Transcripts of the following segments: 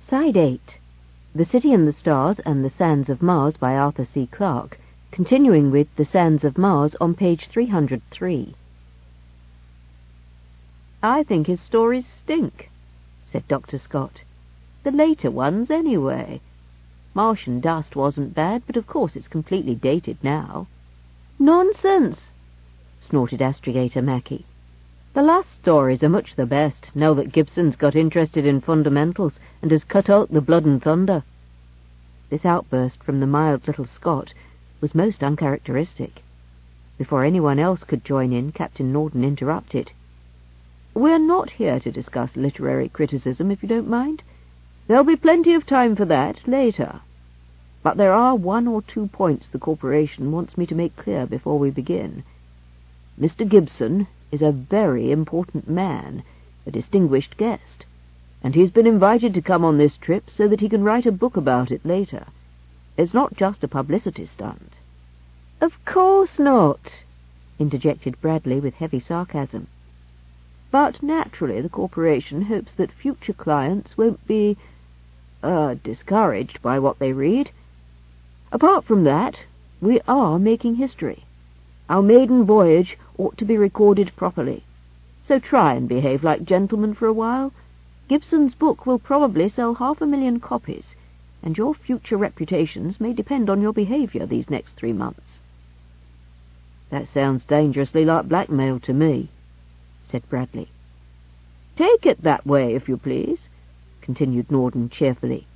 Side 8. The City and the Stars and the Sands of Mars by Arthur C. Clarke, continuing with The Sands of Mars on page 303. "I think his stories stink," said Dr. Scott. "The later ones, anyway. Martian Dust wasn't bad, but of course it's completely dated now." "Nonsense!" snorted Astrogator Mackie. "The last stories are much the best, now that Gibson's got interested in fundamentals and has cut out the blood and thunder." This outburst from the mild little Scot was most uncharacteristic. Before anyone else could join in, Captain Norden interrupted. "We're not here to discuss literary criticism, if you don't mind. There'll be plenty of time for that later. But there are 1 or 2 points the corporation wants me to make clear before we begin. Mr. Gibson is a very important man, a distinguished guest, and he's been invited to come on this trip so that he can write a book about it later. It's not just a publicity stunt." "Of course not," interjected Bradley with heavy sarcasm. "But naturally the corporation hopes that future clients won't be discouraged by what they read. Apart from that, we are making history. Our maiden voyage ought to be recorded properly. So try and behave like gentlemen for a while. Gibson's book will probably sell 500,000 copies, and your future reputations may depend on your behavior these next 3 months." "That sounds dangerously like blackmail to me," said Bradley. "Take it that way, if you please," continued Norden cheerfully.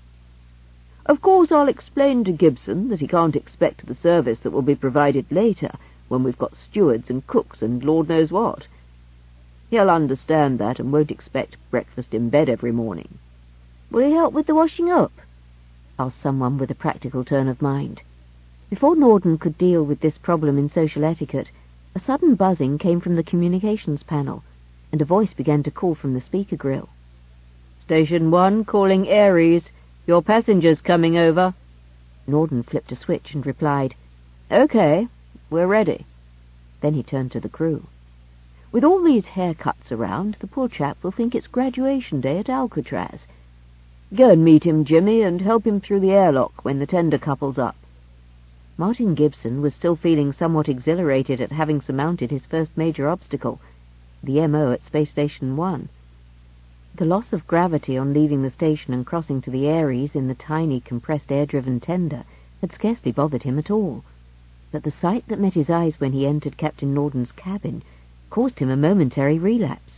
"Of course I'll explain to Gibson that he can't expect the service that will be provided later, when we've got stewards and cooks and Lord knows what. He'll understand that and won't expect breakfast in bed every morning." "Will he help with the washing up?" asked someone with a practical turn of mind. Before Norden could deal with this problem in social etiquette, a sudden buzzing came from the communications panel, and a voice began to call from the speaker grill. "Station 1 calling Ares. Your passenger's coming over." Norden flipped a switch and replied, "Okay, we're ready." Then he turned to the crew. "With all these haircuts around, the poor chap will think it's graduation day at Alcatraz. Go and meet him, Jimmy, and help him through the airlock when the tender couple's up." Martin Gibson was still feeling somewhat exhilarated at having surmounted his first major obstacle, the MO at Space Station 1. The loss of gravity on leaving the station and crossing to the Ares in the tiny, compressed air-driven tender had scarcely bothered him at all, but the sight that met his eyes when he entered Captain Norden's cabin caused him a momentary relapse.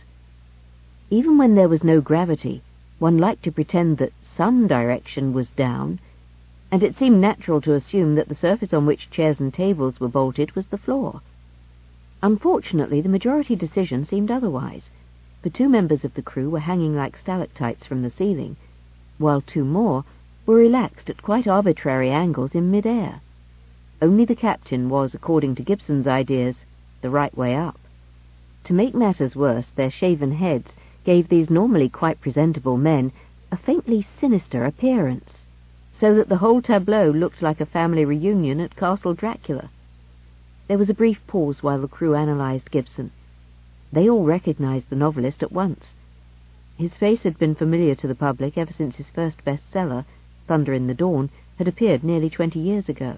Even when there was no gravity, one liked to pretend that some direction was down, and it seemed natural to assume that the surface on which chairs and tables were bolted was the floor. Unfortunately, the majority decision seemed otherwise. The 2 members of the crew were hanging like stalactites from the ceiling, while 2 more were relaxed at quite arbitrary angles in mid-air. Only the captain was, according to Gibson's ideas, the right way up. To make matters worse, their shaven heads gave these normally quite presentable men a faintly sinister appearance, so that the whole tableau looked like a family reunion at Castle Dracula. There was a brief pause while the crew analysed Gibson. They all recognized the novelist at once. His face had been familiar to the public ever since his first bestseller, Thunder in the Dawn, had appeared nearly 20 years ago.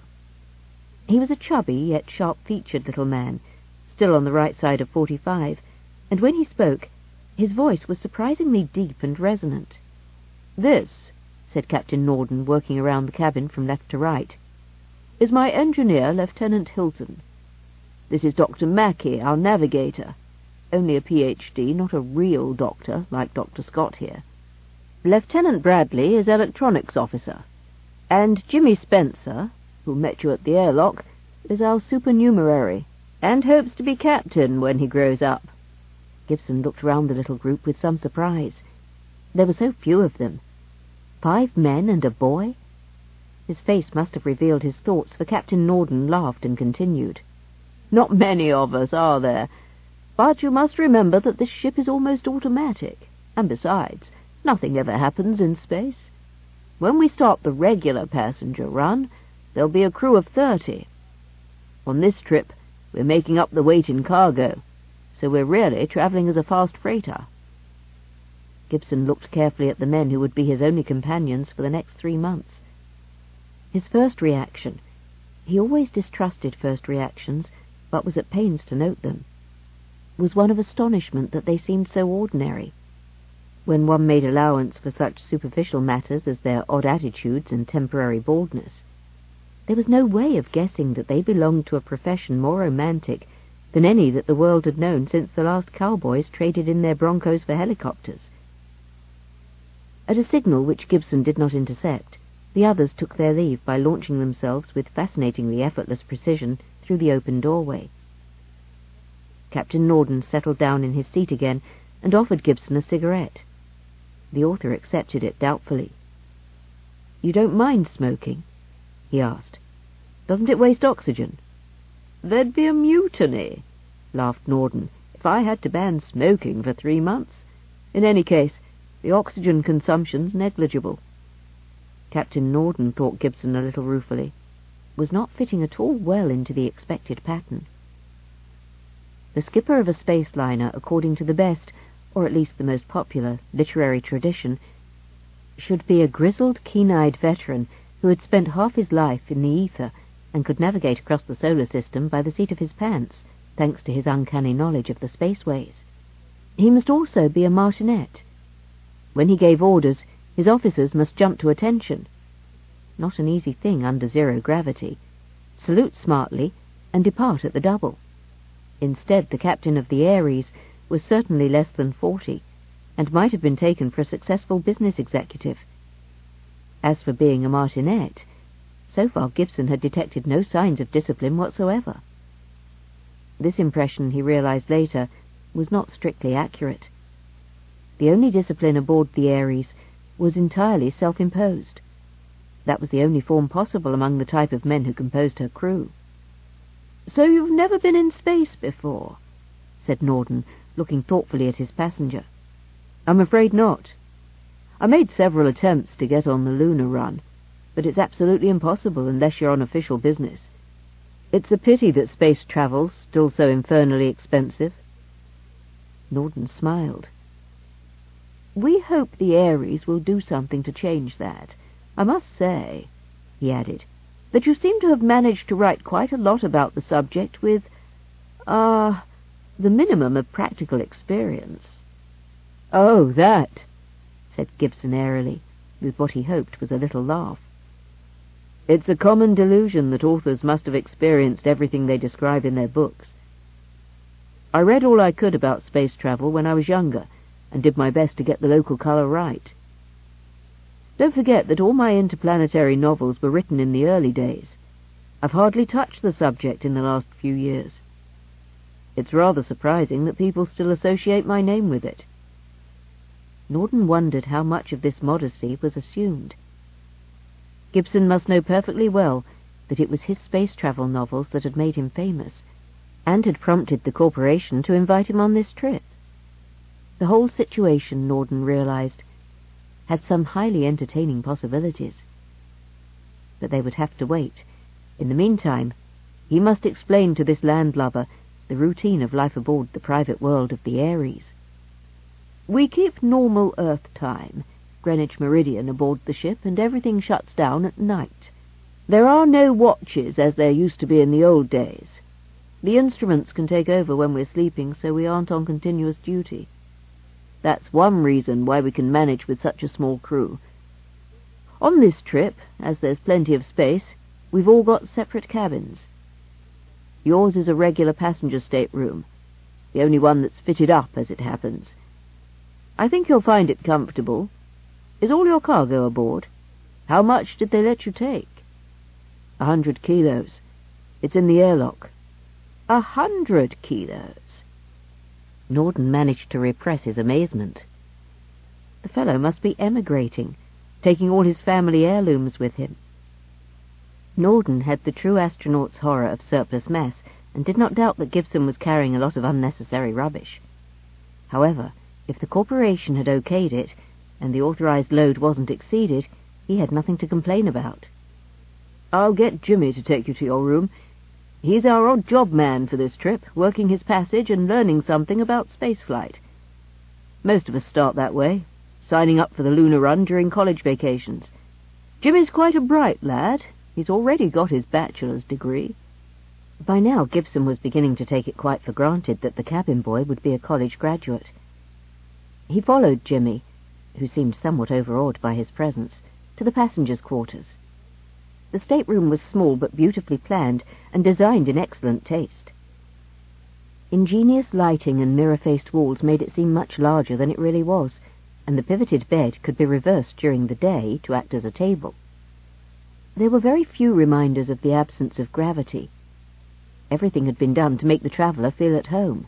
He was a chubby yet sharp-featured little man, still on the right side of 45, and when he spoke, his voice was surprisingly deep and resonant. "This," said Captain Norden, working around the cabin from left to right, "is my engineer, Lieutenant Hilton. This is Dr. Mackie, our navigator. Only a PhD, not a real doctor, like Dr. Scott here. Lieutenant Bradley is electronics officer. And Jimmy Spencer, who met you at the airlock, is our supernumerary, and hopes to be captain when he grows up." Gibson looked round the little group with some surprise. There were so few of them. 5 men and a boy? His face must have revealed his thoughts, for Captain Norden laughed and continued. "Not many of us, are there? But you must remember that this ship is almost automatic, and besides, nothing ever happens in space. When we start the regular passenger run, there'll be a crew of 30. On this trip, we're making up the weight in cargo, so we're really travelling as a fast freighter." Gibson looked carefully at the men who would be his only companions for the next 3 months. His first reaction — he always distrusted first reactions, but was at pains to note them — was one of astonishment that they seemed so ordinary, when one made allowance for such superficial matters as their odd attitudes and temporary baldness. There was no way of guessing that they belonged to a profession more romantic than any that the world had known since the last cowboys traded in their broncos for helicopters. At a signal which Gibson did not intercept, the others took their leave by launching themselves with fascinatingly effortless precision through the open doorway. Captain Norden settled down in his seat again and offered Gibson a cigarette. The author accepted it doubtfully. "You don't mind smoking?" he asked. "Doesn't it waste oxygen?" "There'd be a mutiny," laughed Norden, "if I had to ban smoking for 3 months. In any case, the oxygen consumption's negligible." Captain Norden thought Gibson a little ruefully, was not fitting at all well into the expected pattern. The skipper of a space liner, according to the best, or at least the most popular, literary tradition, should be a grizzled, keen-eyed veteran who had spent half his life in the ether and could navigate across the solar system by the seat of his pants, thanks to his uncanny knowledge of the spaceways. He must also be a martinet. When he gave orders, his officers must jump to attention. Not an easy thing under zero gravity. Salute smartly and depart at the double. Instead, the captain of the Aries was certainly less than 40, and might have been taken for a successful business executive. As for being a martinet, so far Gibson had detected no signs of discipline whatsoever. This impression, he realized later, was not strictly accurate. The only discipline aboard the Aries was entirely self-imposed. That was the only form possible among the type of men who composed her crew. "So you've never been in space before?" said Norden, looking thoughtfully at his passenger. "I'm afraid not. I made several attempts to get on the lunar run, but it's absolutely impossible unless you're on official business. It's a pity that space travel's still so infernally expensive." Norden smiled. "We hope the Aries will do something to change that. I must say," he added, "that you seem to have managed to write quite a lot about the subject with, the minimum of practical experience." "Oh, that," said Gibson airily, with what he hoped was a little laugh. "It's a common delusion that authors must have experienced everything they describe in their books. I read all I could about space travel when I was younger, and did my best to get the local colour right. Don't forget that all my interplanetary novels were written in the early days. I've hardly touched the subject in the last few years. It's rather surprising that people still associate my name with it." Norden wondered how much of this modesty was assumed. Gibson must know perfectly well that it was his space travel novels that had made him famous, and had prompted the corporation to invite him on this trip. The whole situation, Norden realized, had some highly entertaining possibilities. But they would have to wait. In the meantime, he must explain to this landlubber the routine of life aboard the private world of the Aries. "We keep normal Earth time, Greenwich Meridian, aboard the ship, and everything shuts down at night. There are no watches as there used to be in the old days. The instruments can take over when we're sleeping, so we aren't on continuous duty. That's one reason why we can manage with such a small crew. On this trip, as there's plenty of space, we've all got separate cabins. Yours is a regular passenger stateroom, the only one that's fitted up, as it happens. I think you'll find it comfortable. Is all your cargo aboard? How much did they let you take?" 100 kilos. It's in the airlock." 100 kilos? Norden managed to repress his amazement. The fellow must be emigrating, taking all his family heirlooms with him. Norden had the true astronaut's horror of surplus mass, and did not doubt that Gibson was carrying a lot of unnecessary rubbish. However, if the corporation had okayed it, and the authorized load wasn't exceeded, he had nothing to complain about. "I'll get Jimmy to take you to your room. He's our odd job man for this trip, working his passage and learning something about spaceflight. Most of us start that way, signing up for the lunar run during college vacations. Jimmy's quite a bright lad. He's already got his bachelor's degree." By now Gibson was beginning to take it quite for granted that the cabin boy would be a college graduate. He followed Jimmy, who seemed somewhat overawed by his presence, to the passengers' quarters. The stateroom was small but beautifully planned and designed in excellent taste. Ingenious lighting and mirror-faced walls made it seem much larger than it really was, and the pivoted bed could be reversed during the day to act as a table. There were very few reminders of the absence of gravity. Everything had been done to make the traveller feel at home.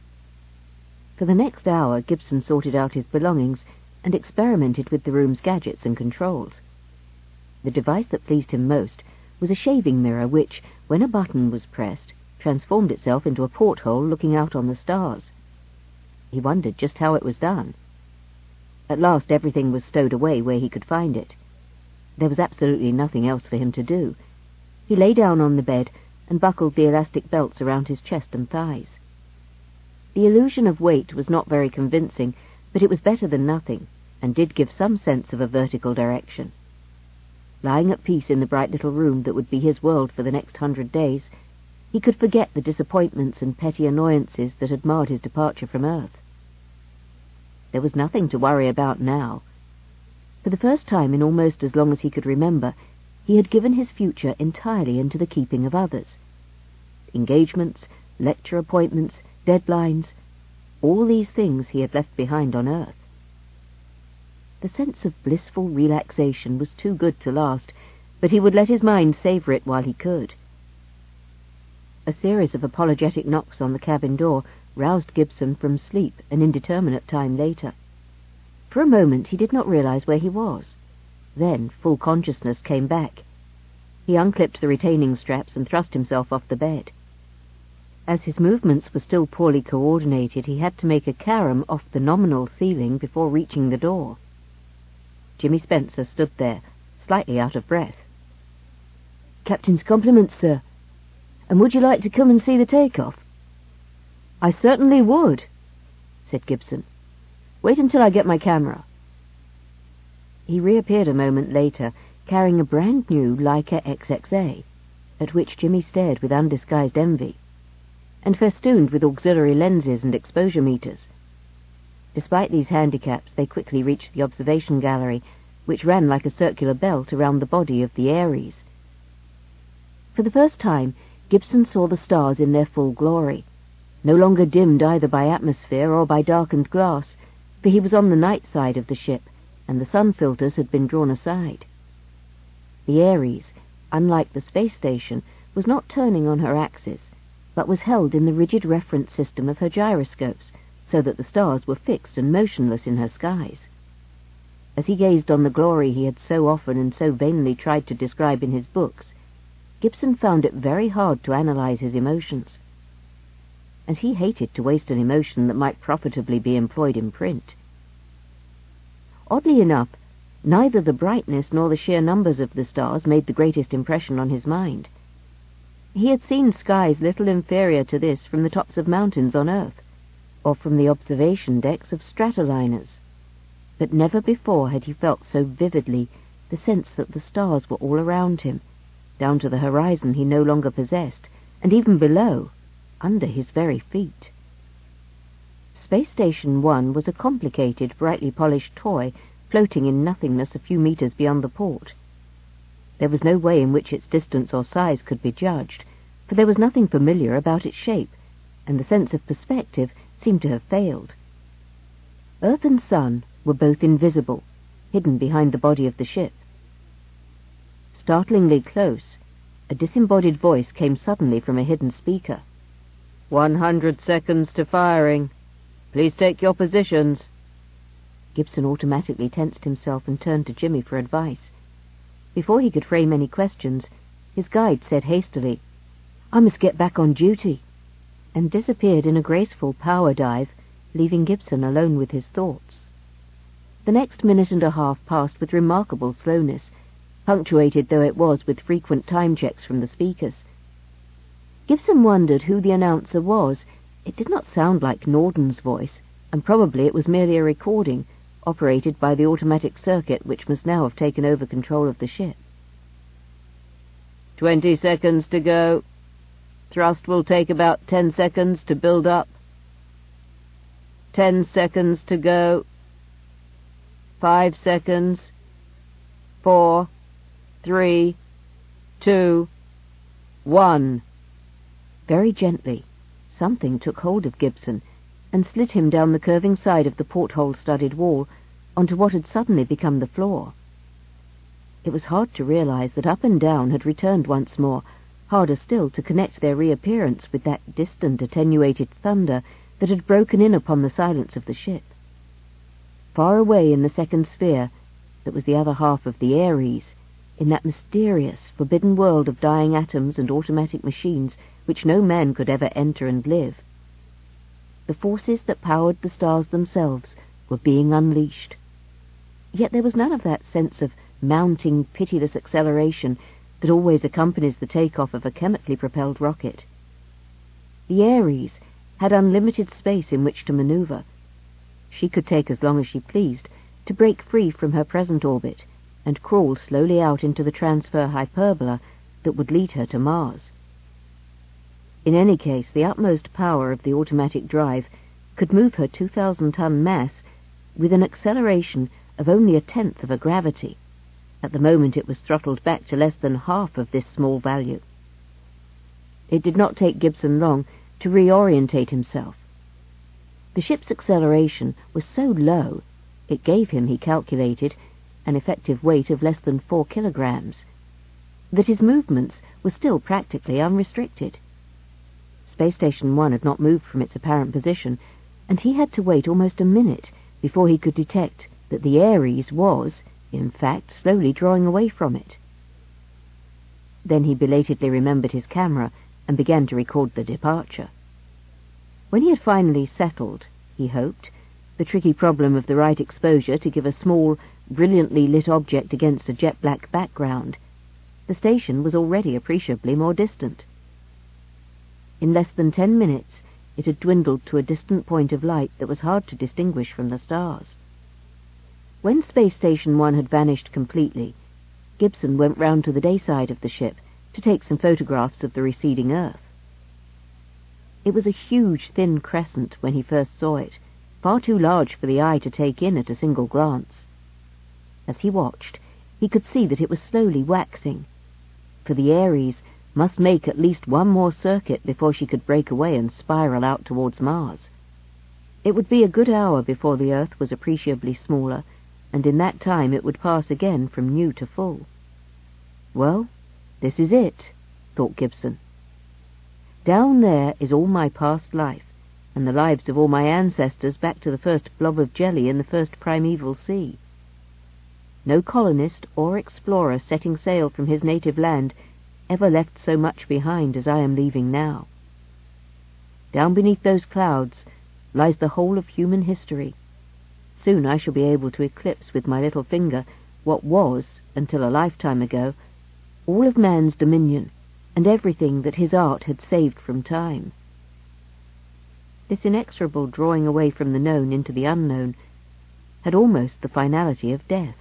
For the next hour Gibson sorted out his belongings and experimented with the room's gadgets and controls. The device that pleased him most was a shaving mirror which, when a button was pressed, transformed itself into a porthole looking out on the stars. He wondered just how it was done. At last everything was stowed away where he could find it. There was absolutely nothing else for him to do. He lay down on the bed and buckled the elastic belts around his chest and thighs. The illusion of weight was not very convincing, but it was better than nothing, and did give some sense of a vertical direction. Lying at peace in the bright little room that would be his world for the next 100 days, he could forget the disappointments and petty annoyances that had marred his departure from Earth. There was nothing to worry about now. For the first time in almost as long as he could remember, he had given his future entirely into the keeping of others. Engagements, lecture appointments, deadlines, all these things he had left behind on Earth. The sense of blissful relaxation was too good to last, but he would let his mind savour it while he could. A series of apologetic knocks on the cabin door roused Gibson from sleep an indeterminate time later. For a moment he did not realize where he was. Then full consciousness came back. He unclipped the retaining straps and thrust himself off the bed. As his movements were still poorly coordinated, he had to make a carom off the nominal ceiling before reaching the door. Jimmy Spencer stood there, slightly out of breath. "Captain's compliments, sir. And would you like to come and see the takeoff?" "I certainly would," said Gibson. "Wait until I get my camera." He reappeared a moment later, carrying a brand-new Leica XXA, at which Jimmy stared with undisguised envy, and festooned with auxiliary lenses and exposure meters. Despite these handicaps, they quickly reached the observation gallery, which ran like a circular belt around the body of the Ares. For the first time, Gibson saw the stars in their full glory, no longer dimmed either by atmosphere or by darkened glass, for he was on the night side of the ship, and the sun filters had been drawn aside. The Ares, unlike the space station, was not turning on her axis, but was held in the rigid reference system of her gyroscopes, so that the stars were fixed and motionless in her skies. As he gazed on the glory he had so often and so vainly tried to describe in his books, Gibson found it very hard to analyze his emotions. And he hated to waste an emotion that might profitably be employed in print. Oddly enough, neither the brightness nor the sheer numbers of the stars made the greatest impression on his mind. He had seen skies little inferior to this from the tops of mountains on Earth, or from the observation decks of stratoliners, but never before had he felt so vividly the sense that the stars were all around him, down to the horizon he no longer possessed, and even below, under his very feet. Space Station 1 was a complicated, brightly polished toy floating in nothingness a few meters beyond the port. There was no way in which its distance or size could be judged, for there was nothing familiar about its shape, and the sense of perspective seemed to have failed. Earth and sun were both invisible, hidden behind the body of the ship. Startlingly close, a disembodied voice came suddenly from a hidden speaker. 100 seconds to firing. Please take your positions." Gibson automatically tensed himself and turned to Jimmy for advice. Before he could frame any questions, his guide said hastily, "I must get back on duty," and disappeared in a graceful power dive, leaving Gibson alone with his thoughts. The next minute and a half passed with remarkable slowness, punctuated though it was with frequent time checks from the speakers. Gibson wondered who the announcer was. It did not sound like Norden's voice, and probably it was merely a recording, operated by the automatic circuit which must now have taken over control of the ship. 20 seconds to go. Thrust will take about 10 seconds to build up. 10 seconds to go. 5 seconds. 4, 3, 2, 1. Very gently, something took hold of Gibson and slid him down the curving side of the porthole-studded wall onto what had suddenly become the floor. It was hard to realize that up and down had returned once more, harder still to connect their reappearance with that distant attenuated thunder that had broken in upon the silence of the ship. Far away in the second sphere, that was the other half of the Ares, in that mysterious, forbidden world of dying atoms and automatic machines which no man could ever enter and live, the forces that powered the stars themselves were being unleashed. Yet there was none of that sense of mounting, pitiless acceleration that always accompanies the takeoff of a chemically propelled rocket. The Ares had unlimited space in which to maneuver. She could take as long as she pleased to break free from her present orbit and crawl slowly out into the transfer hyperbola that would lead her to Mars. In any case, the utmost power of the automatic drive could move her 2,000-ton mass with an acceleration of only 1/10 of a gravity. At the moment it was throttled back to less than half of this small value. It did not take Gibson long to reorientate himself. The ship's acceleration was so low, it gave him, he calculated, an effective weight of less than 4 kilograms, that his movements were still practically unrestricted. Space Station 1 had not moved from its apparent position, and he had to wait almost a minute before he could detect that the Ares was, in fact, slowly drawing away from it. Then he belatedly remembered his camera and began to record the departure. When he had finally settled, he hoped, the tricky problem of the right exposure to give a small, brilliantly lit object against a jet-black background, the station was already appreciably more distant. In less than 10 minutes, it had dwindled to a distant point of light that was hard to distinguish from the stars. When Space Station 1 had vanished completely, Gibson went round to the day side of the ship to take some photographs of the receding Earth. It was a huge, thin crescent when he first saw it, far too large for the eye to take in at a single glance. As he watched, he could see that it was slowly waxing, for the Ares must make at least one more circuit before she could break away and spiral out towards Mars. It would be a good hour before the Earth was appreciably smaller, and in that time it would pass again from new to full. Well, this is it, thought Gibson. Down there is all my past life, and the lives of all my ancestors back to the first blob of jelly in the first primeval sea. No colonist or explorer setting sail from his native land ever left so much behind as I am leaving now. Down beneath those clouds lies the whole of human history. Soon I shall be able to eclipse with my little finger what was, until a lifetime ago, all of man's dominion, and everything that his art had saved from time. This inexorable drawing away from the known into the unknown had almost the finality of death.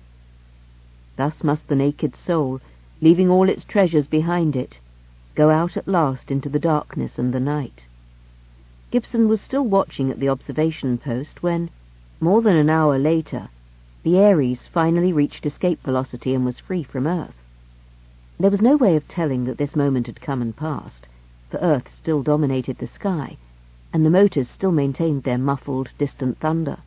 Thus must the naked soul, leaving all its treasures behind it, go out at last into the darkness and the night. Gibson was still watching at the observation post when, more than an hour later, the Ares finally reached escape velocity and was free from Earth. There was no way of telling that this moment had come and passed, for Earth still dominated the sky, and the motors still maintained their muffled, distant thunder.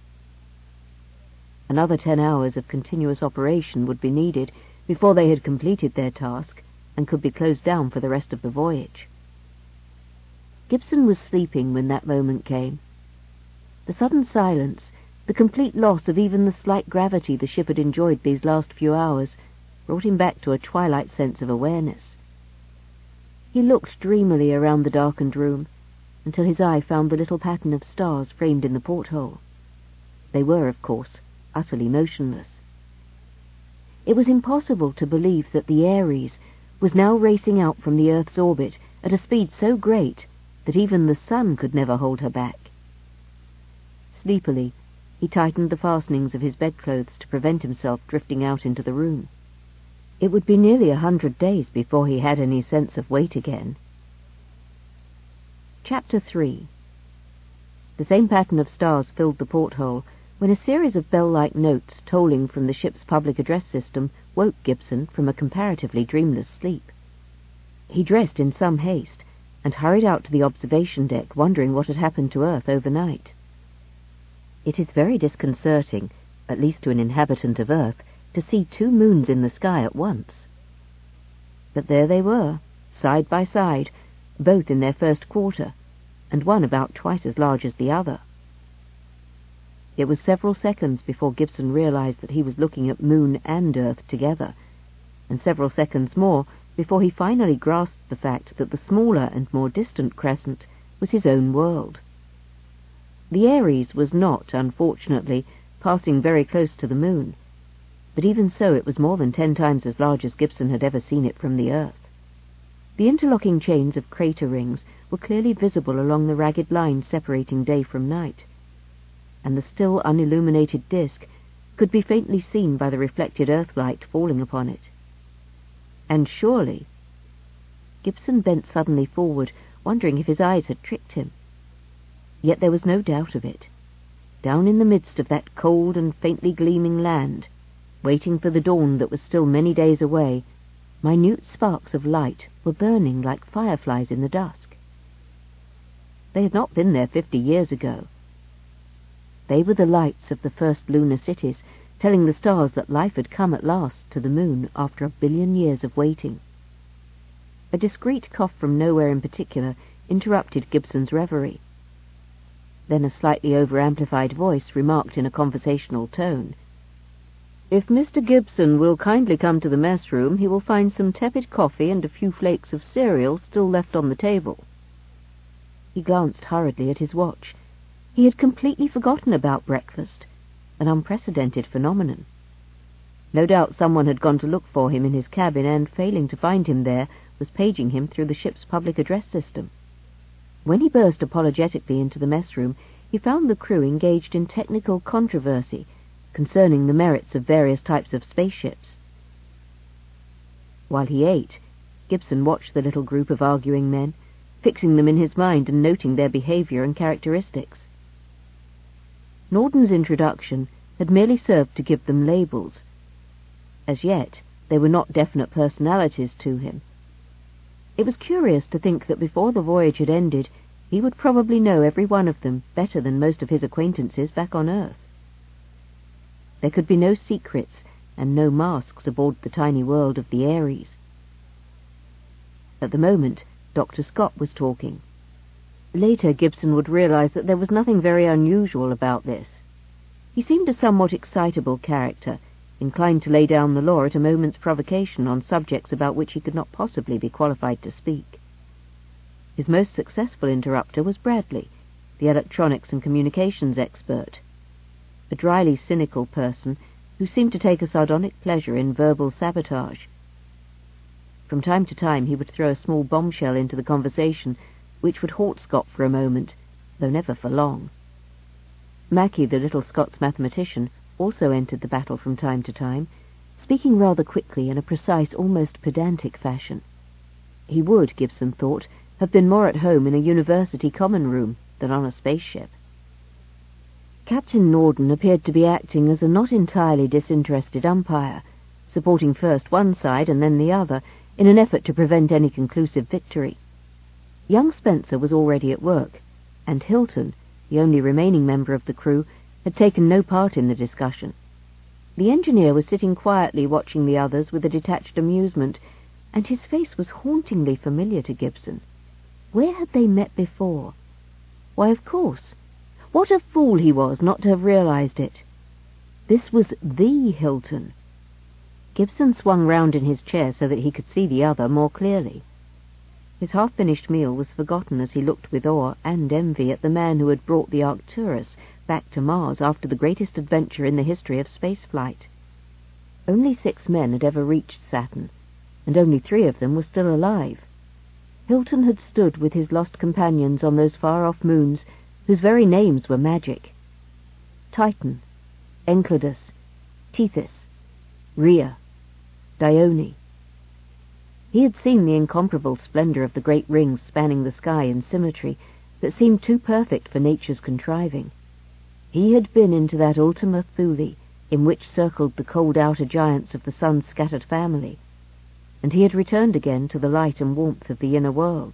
Another 10 hours of continuous operation would be needed before they had completed their task and could be closed down for the rest of the voyage. Gibson was sleeping when that moment came. The sudden silence, the complete loss of even the slight gravity the ship had enjoyed these last few hours, brought him back to a twilight sense of awareness. He looked dreamily around the darkened room until his eye found the little pattern of stars framed in the porthole. They were, of course, utterly motionless. It was impossible to believe that the Ares was now racing out from the Earth's orbit at a speed so great that even the sun could never hold her back. Sleepily, he tightened the fastenings of his bedclothes to prevent himself drifting out into the room. It would be nearly 100 days before he had any sense of weight again. Chapter 3. The same pattern of stars filled the porthole when a series of bell-like notes tolling from the ship's public address system woke Gibson from a comparatively dreamless sleep. He dressed in some haste and hurried out to the observation deck, wondering what had happened to Earth overnight. It is very disconcerting, at least to an inhabitant of Earth, to see 2 moons in the sky at once. But there they were, side by side, both in their first quarter, and one about twice as large as the other. It was several seconds before Gibson realized that he was looking at Moon and Earth together, and several seconds more before he finally grasped the fact that the smaller and more distant crescent was his own world. The Ares was not, unfortunately, passing very close to the Moon, but even so it was more than 10 times as large as Gibson had ever seen it from the Earth. The interlocking chains of crater rings were clearly visible along the ragged line separating day from night, and the still unilluminated disk could be faintly seen by the reflected Earthlight falling upon it. And surely... Gibson bent suddenly forward, wondering if his eyes had tricked him. Yet there was no doubt of it. Down in the midst of that cold and faintly gleaming land, waiting for the dawn that was still many days away, minute sparks of light were burning like fireflies in the dusk. They had not been there 50 years ago. They were the lights of the first lunar cities, telling the stars that life had come at last to the Moon after 1 billion years of waiting. A discreet cough from nowhere in particular interrupted Gibson's reverie. Then a slightly over-amplified voice remarked in a conversational tone, "If Mr. Gibson will kindly come to the mess room, he will find some tepid coffee and a few flakes of cereal still left on the table." He glanced hurriedly at his watch. He had completely forgotten about breakfast, an unprecedented phenomenon. No doubt someone had gone to look for him in his cabin and, failing to find him there, was paging him through the ship's public address system. When he burst apologetically into the mess room, he found the crew engaged in technical controversy concerning the merits of various types of spaceships. While he ate, Gibson watched the little group of arguing men, fixing them in his mind and noting their behavior and characteristics. Norden's introduction had merely served to give them labels. As yet, they were not definite personalities to him. It was curious to think that before the voyage had ended, he would probably know every one of them better than most of his acquaintances back on Earth. There could be no secrets and no masks aboard the tiny world of the Ares. At the moment, Dr. Scott was talking. Later, Gibson would realize that there was nothing very unusual about this. He seemed a somewhat excitable character, inclined to lay down the law at a moment's provocation on subjects about which he could not possibly be qualified to speak. His most successful interrupter was Bradley, the electronics and communications expert, a dryly cynical person who seemed to take a sardonic pleasure in verbal sabotage. From time to time he would throw a small bombshell into the conversation, which would halt Scott for a moment, though never for long. Mackie, the little Scots mathematician, also entered the battle from time to time, speaking rather quickly in a precise, almost pedantic fashion. He would, Gibson thought, have been more at home in a university common room than on a spaceship. Captain Norden appeared to be acting as a not entirely disinterested umpire, supporting first one side and then the other, in an effort to prevent any conclusive victory. Young Spencer was already at work, and Hilton, the only remaining member of the crew, had taken no part in the discussion. The engineer was sitting quietly watching the others with a detached amusement, and his face was hauntingly familiar to Gibson. Where had they met before? Why, of course. What a fool he was not to have realized it. This was the Hilton. Gibson swung round in his chair so that he could see the other more clearly. His half-finished meal was forgotten as he looked with awe and envy at the man who had brought the Arcturus back to Mars after the greatest adventure in the history of spaceflight. Only 6 men had ever reached Saturn, and only 3 of them were still alive. Hilton had stood with his lost companions on those far-off moons whose very names were magic. Titan, Enceladus, Tethys, Rhea, Dione. He had seen the incomparable splendor of the great rings spanning the sky in symmetry that seemed too perfect for nature's contriving. He had been into that Ultima Thule in which circled the cold outer giants of the sun's scattered family, and he had returned again to the light and warmth of the inner worlds.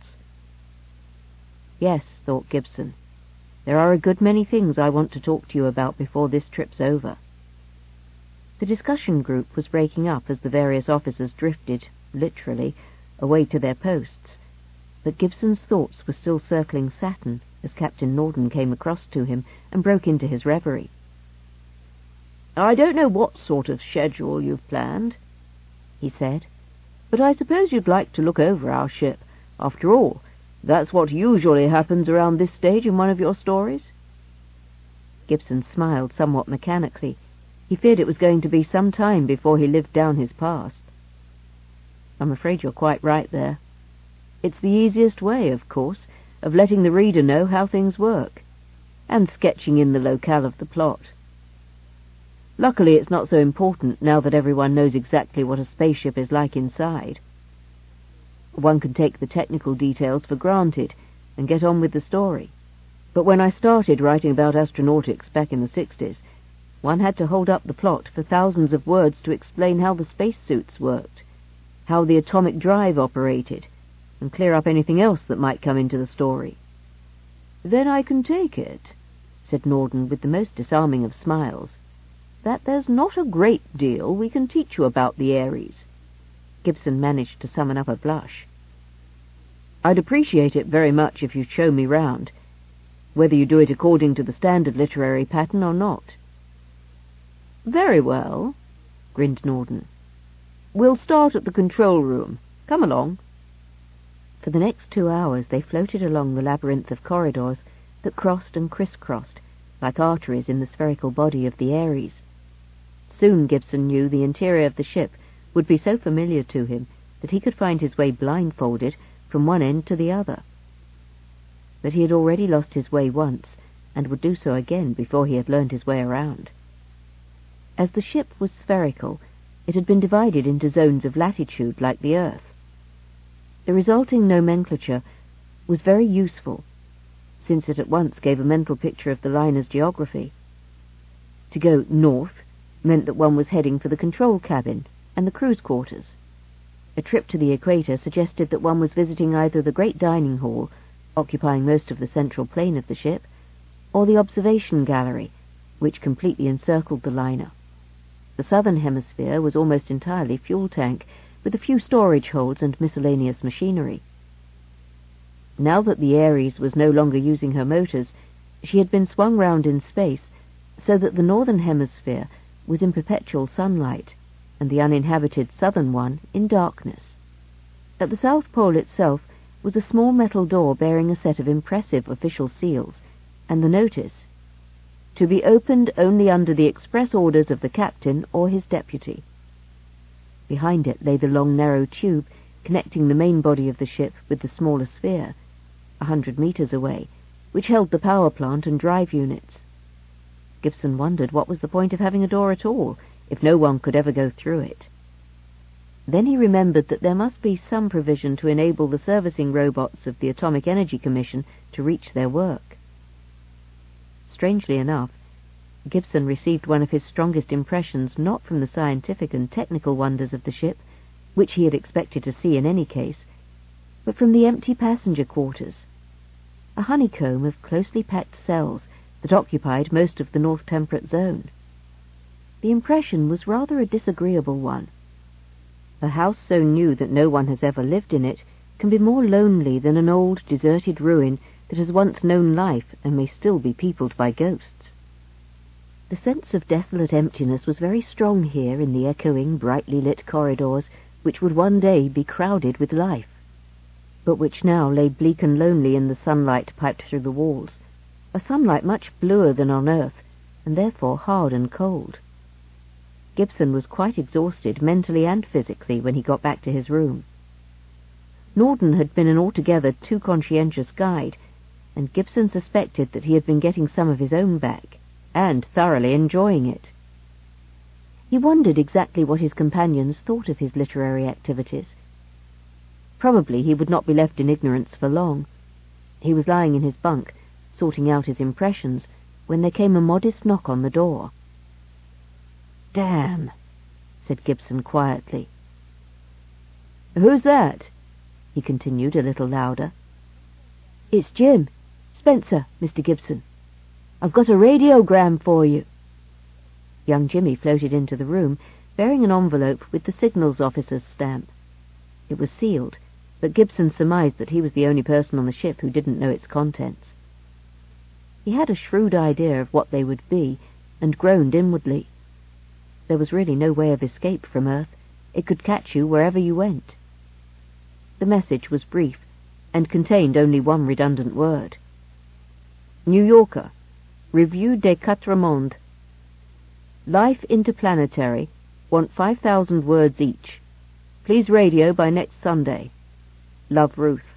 Yes, thought Gibson, there are a good many things I want to talk to you about before this trip's over. The discussion group was breaking up as the various officers drifted, literally, away to their posts, but Gibson's thoughts were still circling Saturn as Captain Norden came across to him and broke into his reverie. "I don't know what sort of schedule you've planned," he said, "but I suppose you'd like to look over our ship. After all, that's what usually happens around this stage in one of your stories." Gibson smiled somewhat mechanically. He feared it was going to be some time before he lived down his past. "I'm afraid you're quite right there. It's the easiest way, of course, of letting the reader know how things work, and sketching in the locale of the plot. Luckily it's not so important now that everyone knows exactly what a spaceship is like inside. One can take the technical details for granted and get on with the story. But when I started writing about astronautics back in the 60s, one had to hold up the plot for thousands of words to explain how the spacesuits worked, how the atomic drive operated, and clear up anything else that might come into the story." "Then I can take it," said Norden with the most disarming of smiles, "that there's not a great deal we can teach you about the Ares." Gibson managed to summon up a blush. "I'd appreciate it very much if you'd show me round, whether you do it according to the standard literary pattern or not." "Very well," grinned Norden. "We'll start at the control room. Come along." For the next 2 hours they floated along the labyrinth of corridors that crossed and crisscrossed like arteries in the spherical body of the Ares. Soon Gibson knew the interior of the ship would be so familiar to him that he could find his way blindfolded from one end to the other. But he had already lost his way once, and would do so again before he had learned his way around. As the ship was spherical, it had been divided into zones of latitude like the Earth. The resulting nomenclature was very useful, since it at once gave a mental picture of the liner's geography. To go north meant that one was heading for the control cabin and the crew's quarters. A trip to the equator suggested that one was visiting either the great dining hall, occupying most of the central plane of the ship, or the observation gallery, which completely encircled the liner. The southern hemisphere was almost entirely fuel tank, with a few storage holds and miscellaneous machinery. Now that the Ares was no longer using her motors, she had been swung round in space, so that the northern hemisphere was in perpetual sunlight, and the uninhabited southern one in darkness. At the South Pole itself was a small metal door bearing a set of impressive official seals, and the notice, "To be opened only under the express orders of the captain or his deputy." Behind it lay the long narrow tube connecting the main body of the ship with the smaller sphere, 100 meters away, which held the power plant and drive units. Gibson wondered what was the point of having a door at all, if no one could ever go through it. Then he remembered that there must be some provision to enable the servicing robots of the Atomic Energy Commission to reach their work. Strangely enough, Gibson received one of his strongest impressions not from the scientific and technical wonders of the ship, which he had expected to see in any case, but from the empty passenger quarters, a honeycomb of closely packed cells that occupied most of the North Temperate Zone. The impression was rather a disagreeable one. A house so new that no one has ever lived in it can be more lonely than an old, deserted ruin that has once known life and may still be peopled by ghosts. The sense of desolate emptiness was very strong here in the echoing, brightly lit corridors which would one day be crowded with life, but which now lay bleak and lonely in the sunlight piped through the walls, a sunlight much bluer than on Earth, and therefore hard and cold. Gibson was quite exhausted, mentally and physically, when he got back to his room. Norden had been an altogether too conscientious guide, and Gibson suspected that he had been getting some of his own back, and thoroughly enjoying it. He wondered exactly what his companions thought of his literary activities. Probably he would not be left in ignorance for long. He was lying in his bunk, sorting out his impressions, when there came a modest knock on the door. "Damn," said Gibson quietly. "Who's that?" he continued a little louder. "It's Jim. Spencer, Mr. Gibson. I've got a radiogram for you." Young Jimmy floated into the room, bearing an envelope with the signals officer's stamp. It was sealed, but Gibson surmised that he was the only person on the ship who didn't know its contents. He had a shrewd idea of what they would be, and groaned inwardly. There was really no way of escape from Earth. It could catch you wherever you went. The message was brief, and contained only one redundant word. "New Yorker, Revue des Quatre Mondes. Life Interplanetary, want 5,000 words each. Please radio by next Sunday. Love, Ruth."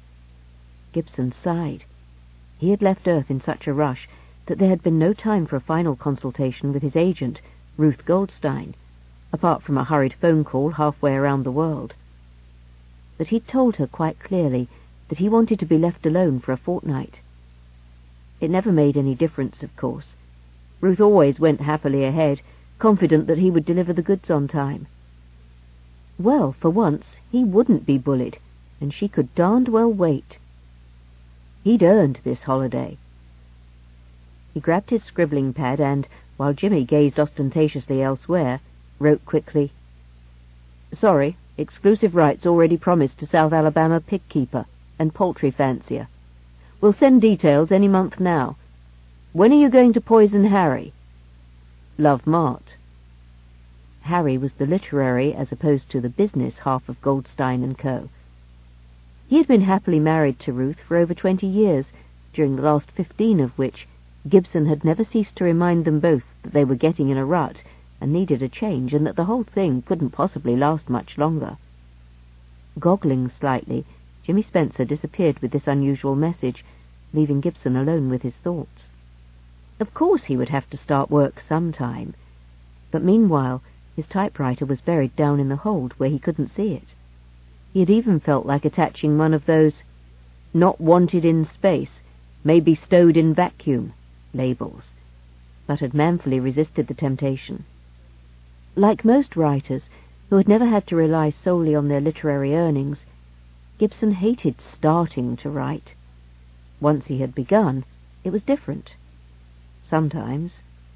Gibson sighed. He had left Earth in such a rush that there had been no time for a final consultation with his agent, Ruth Goldstein, apart from a hurried phone call halfway around the world. But he'd told her quite clearly that he wanted to be left alone for a fortnight. It never made any difference, of course. Ruth always went happily ahead, confident that he would deliver the goods on time. Well, for once, he wouldn't be bullied, and she could darned well wait. He'd earned this holiday. He grabbed his scribbling pad and, while Jimmy gazed ostentatiously elsewhere, wrote quickly, "Sorry, exclusive rights already promised to South Alabama pig keeper and poultry fancier. We'll send details any month now. When are you going to poison Harry? Love, Mart." Harry was the literary as opposed to the business half of Goldstein and Co. He had been happily married to Ruth for over 20 years, during the last 15 of which Gibson had never ceased to remind them both that they were getting in a rut and needed a change, and that the whole thing couldn't possibly last much longer. Goggling slightly, Jimmy Spencer disappeared with this unusual message, leaving Gibson alone with his thoughts. Of course he would have to start work sometime, but meanwhile his typewriter was buried down in the hold where he couldn't see it. He had even felt like attaching one of those "not wanted in space, may be stowed in vacuum" labels, but had manfully resisted the temptation. Like most writers who had never had to rely solely on their literary earnings, Gibson hated starting to write. Once he had begun, it was different. Sometimes.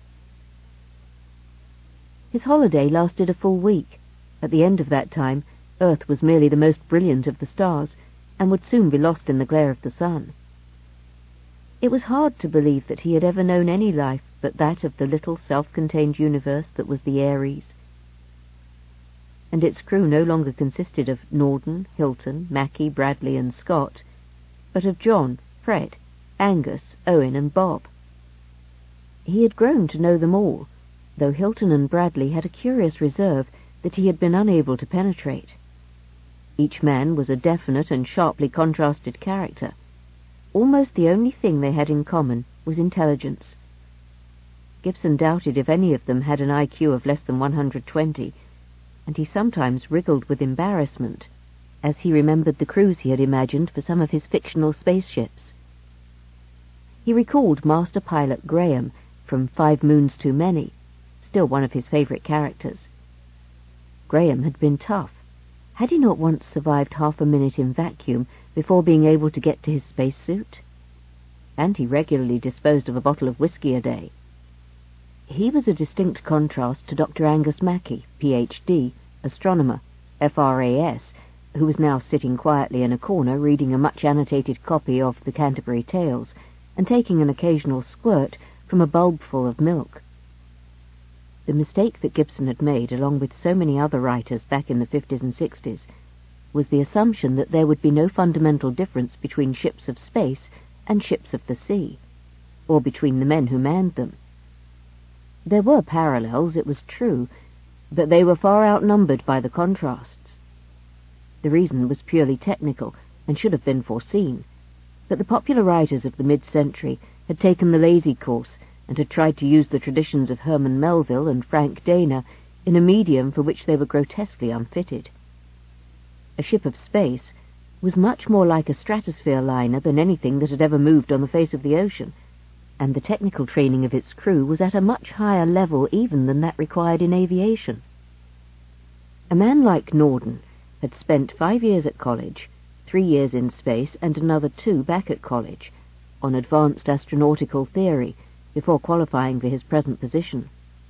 His holiday lasted a full week. At the end of that time, Earth was merely the most brilliant of the stars, and would soon be lost in the glare of the sun. It was hard to believe that he had ever known any life but that of the little self-contained universe that was the Ares. And its crew no longer consisted of Norden, Hilton, Mackie, Bradley and Scott, but of John, Fred, Angus, Owen and Bob. He had grown to know them all, though Hilton and Bradley had a curious reserve that he had been unable to penetrate. Each man was a definite and sharply contrasted character. Almost the only thing they had in common was intelligence. Gibson doubted if any of them had an IQ of less than 120, and he sometimes wriggled with embarrassment as he remembered the crews he had imagined for some of his fictional spaceships. He recalled Master Pilot Graham from 5 Moons Too Many, still one of his favourite characters. Graham had been tough. Had he not once survived half a minute in vacuum before being able to get to his spacesuit? And he regularly disposed of a bottle of whiskey a day. He was a distinct contrast to Dr. Angus Mackie, Ph.D., astronomer, FRAS, who was now sitting quietly in a corner reading a much-annotated copy of the Canterbury Tales and taking an occasional squirt from a bulbful of milk. The mistake that Gibson had made, along with so many other writers back in the 50s and 60s, was the assumption that there would be no fundamental difference between ships of space and ships of the sea, or between the men who manned them. There were parallels, it was true, but they were far outnumbered by the contrasts. The reason was purely technical and should have been foreseen, but the popular writers of the mid-century had taken the lazy course and had tried to use the traditions of Herman Melville and Frank Dana in a medium for which they were grotesquely unfitted. A ship of space was much more like a stratosphere liner than anything that had ever moved on the face of the ocean, and the technical training of its crew was at a much higher level even than that required in aviation. A man like Norden had spent 5 years at college, 3 years in space, and another 2 back at college, on advanced astronautical theory, before qualifying for his present position.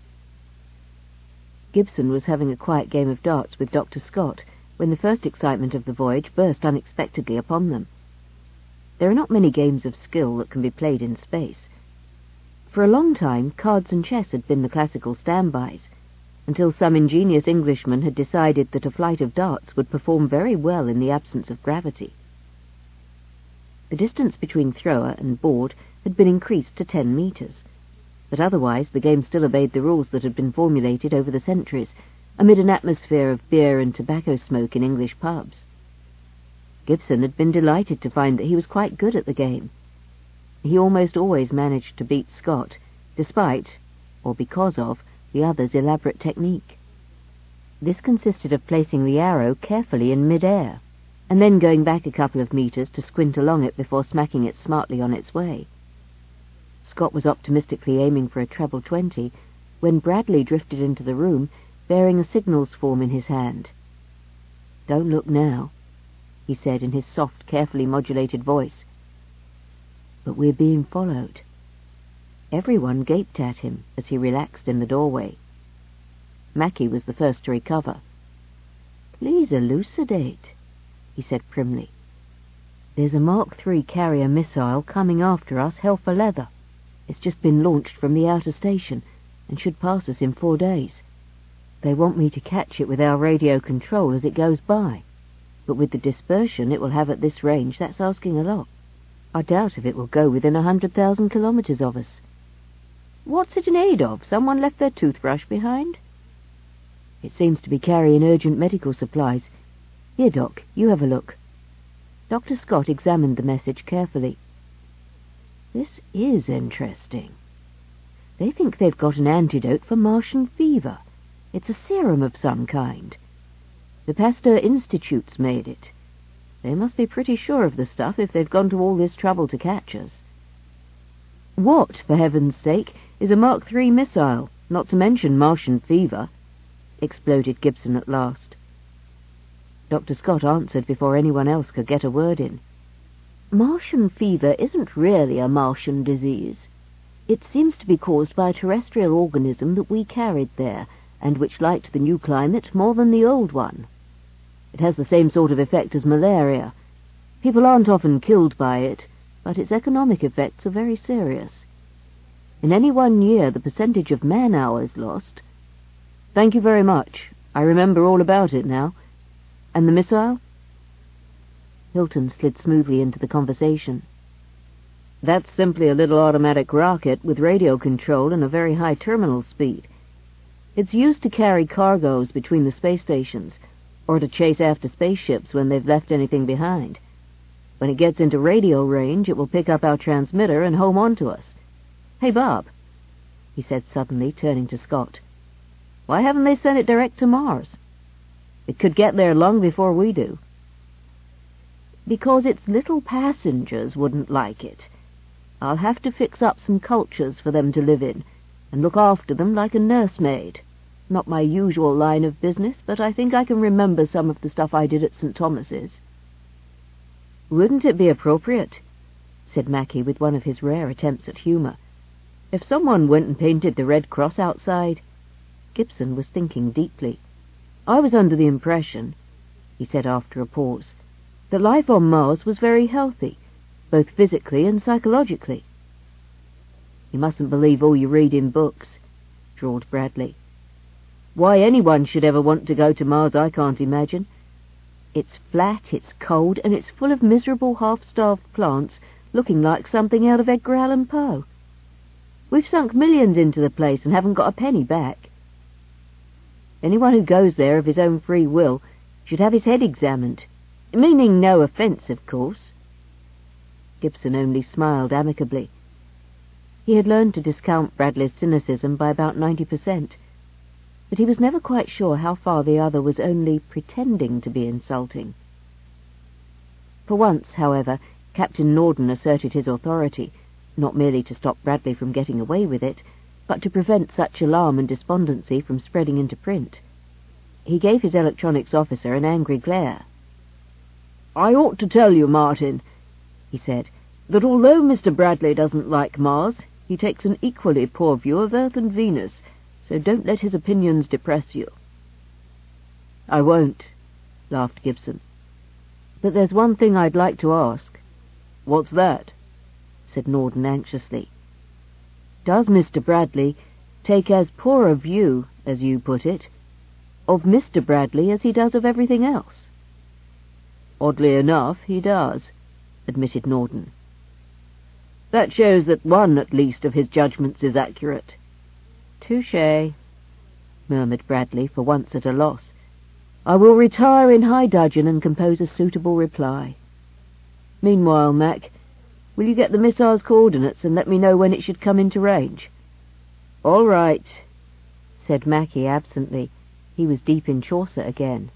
Gibson was having a quiet game of darts with Dr. Scott when the first excitement of the voyage burst unexpectedly upon them. There are not many games of skill that can be played in space. For a long time, cards and chess had been the classical standbys, until some ingenious Englishman had decided that a flight of darts would perform very well in the absence of gravity. The distance between thrower and board had been increased to 10 meters, but otherwise the game still obeyed the rules that had been formulated over the centuries, amid an atmosphere of beer and tobacco smoke in English pubs. Gibson had been delighted to find that he was quite good at the game. He almost always managed to beat Scott, despite, or because of, the other's elaborate technique. This consisted of placing the arrow carefully in mid-air, and then going back a couple of meters to squint along it before smacking it smartly on its way. Scott was optimistically aiming for a treble 20 when Bradley drifted into the room, bearing a signals form in his hand. "Don't look now," he said in his soft, carefully modulated voice. "But we're being followed." Everyone gaped at him as he relaxed in the doorway. Mackie was the first to recover. "Please elucidate," he said primly. "There's a Mark III carrier missile coming after us, hell for leather. It's just been launched from the outer station and should pass us in 4 days. They want me to catch it with our radio control as it goes by, but with the dispersion it will have at this range, that's asking a lot. I doubt if it will go within 100,000 kilometers of us." "What's it in aid of? Someone left their toothbrush behind?" "It seems to be carrying urgent medical supplies. Here, Doc, you have a look." Dr. Scott examined the message carefully. "This is interesting. They think they've got an antidote for Martian fever. It's a serum of some kind. The Pasteur Institute's made it. They must be pretty sure of the stuff if they've gone to all this trouble to catch us." "What, for heaven's sake, is a Mark III missile, not to mention Martian fever?" exploded Gibson at last. Dr. Scott answered before anyone else could get a word in. "Martian fever isn't really a Martian disease. It seems to be caused by a terrestrial organism that we carried there, and which liked the new climate more than the old one. It has the same sort of effect as malaria. People aren't often killed by it, but its economic effects are very serious. In any 1 year, the percentage of man-hours lost—" "Thank you very much. I remember all about it now. And the missile?" Hilton slid smoothly into the conversation. "That's simply a little automatic rocket with radio control and a very high terminal speed. It's used to carry cargoes between the space stations, or to chase after spaceships when they've left anything behind. When it gets into radio range, it will pick up our transmitter and home on to us. Hey, Bob," he said suddenly, turning to Scott, "why haven't they sent it direct to Mars? It could get there long before we do." "Because its little passengers wouldn't like it. I'll have to fix up some cultures for them to live in, and look after them like a nursemaid. Not my usual line of business, but I think I can remember some of the stuff I did at St. Thomas's." "Wouldn't it be appropriate," said Mackie with one of his rare attempts at humour, "if someone went and painted the Red Cross outside?" Gibson was thinking deeply. "I was under the impression," he said after a pause, "that life on Mars was very healthy, both physically and psychologically." "You mustn't believe all you read in books," drawled Bradley. "Why anyone should ever want to go to Mars I can't imagine. It's flat, it's cold, and it's full of miserable half-starved plants looking like something out of Edgar Allan Poe. We've sunk millions into the place and haven't got a penny back. Anyone who goes there of his own free will should have his head examined, meaning no offence, of course." Gibson only smiled amicably. He had learned to discount Bradley's cynicism by about 90%, but he was never quite sure how far the other was only pretending to be insulting. For once, however, Captain Norden asserted his authority, not merely to stop Bradley from getting away with it, but to prevent such alarm and despondency from spreading into print. He gave his electronics officer an angry glare. "I ought to tell you, Martin," he said, "that although Mr. Bradley doesn't like Mars, he takes an equally poor view of Earth and Venus, so don't let his opinions depress you." "I won't," laughed Gibson. "But there's one thing I'd like to ask." "What's that?" said Norden anxiously. "Does Mr. Bradley take as poor a view, as you put it, of Mr. Bradley as he does of everything else?" "Oddly enough, he does," admitted Norden. "That shows that one, at least, of his judgments is accurate." "Touché," murmured Bradley, for once at a loss. "I will retire in high dudgeon and compose a suitable reply. Meanwhile, Mac, will you get the missile's coordinates and let me know when it should come into range?" "All right," said Mackie absently. He was deep in Chaucer again.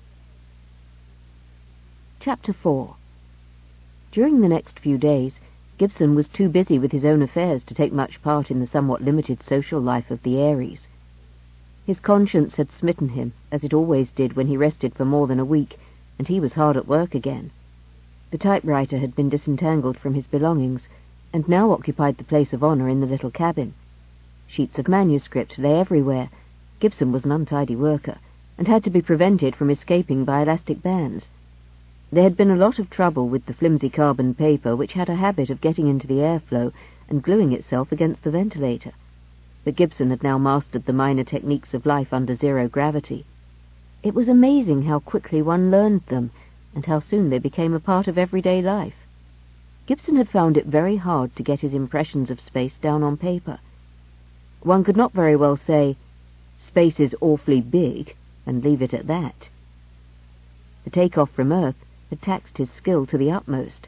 Chapter 4. During the next few days, Gibson was too busy with his own affairs to take much part in the somewhat limited social life of the Aries. His conscience had smitten him, as it always did when he rested for more than a week, and he was hard at work again. The typewriter had been disentangled from his belongings, and now occupied the place of honour in the little cabin. Sheets of manuscript lay everywhere. Gibson was an untidy worker, and had to be prevented from escaping by elastic bands. There had been a lot of trouble with the flimsy carbon paper, which had a habit of getting into the airflow and gluing itself against the ventilator. But Gibson had now mastered the minor techniques of life under zero gravity. It was amazing how quickly one learned them, and how soon they became a part of everyday life. Gibson had found it very hard to get his impressions of space down on paper. One could not very well say, "Space is awfully big," and leave it at that. The take-off from Earth had taxed his skill to the utmost.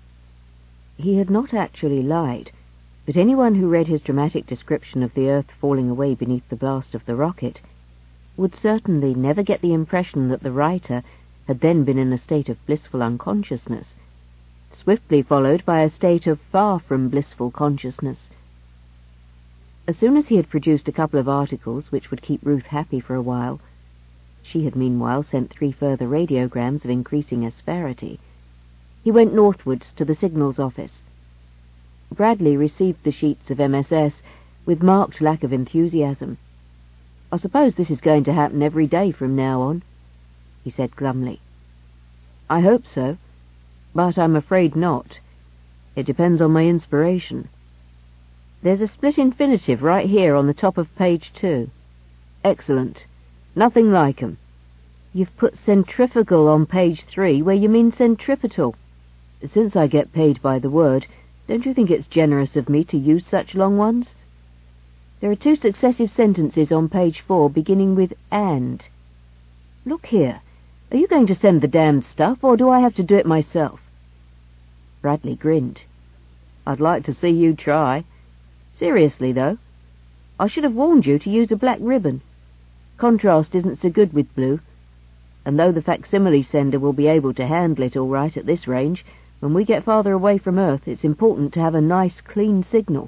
He had not actually lied, but anyone who read his dramatic description of the Earth falling away beneath the blast of the rocket would certainly never get the impression that the writer had then been in a state of blissful unconsciousness, swiftly followed by a state of far from blissful consciousness. As soon as he had produced a couple of articles which would keep Ruth happy for a while — she had meanwhile sent 3 further radiograms of increasing asperity — he went northwards to the signals office. Bradley received the sheets of MSS with marked lack of enthusiasm. "I suppose this is going to happen every day from now on," he said glumly. "I hope so, but I'm afraid not. It depends on my inspiration. There's a split infinitive right here on the top of page 2. Excellent. Nothing like 'em. You've put centrifugal on page 3 where you mean centripetal. Since I get paid by the word, don't you think it's generous of me to use such long ones? There are 2 successive sentences on page 4 beginning with "and." Look here, are you going to send the damned stuff, or do I have to do it myself?" Bradley grinned. "I'd like to see you try. Seriously, though, I should have warned you to use a black ribbon. Contrast isn't so good with blue, and though the facsimile sender will be able to handle it all right at this range, when we get farther away from Earth it's important to have a nice, clean signal."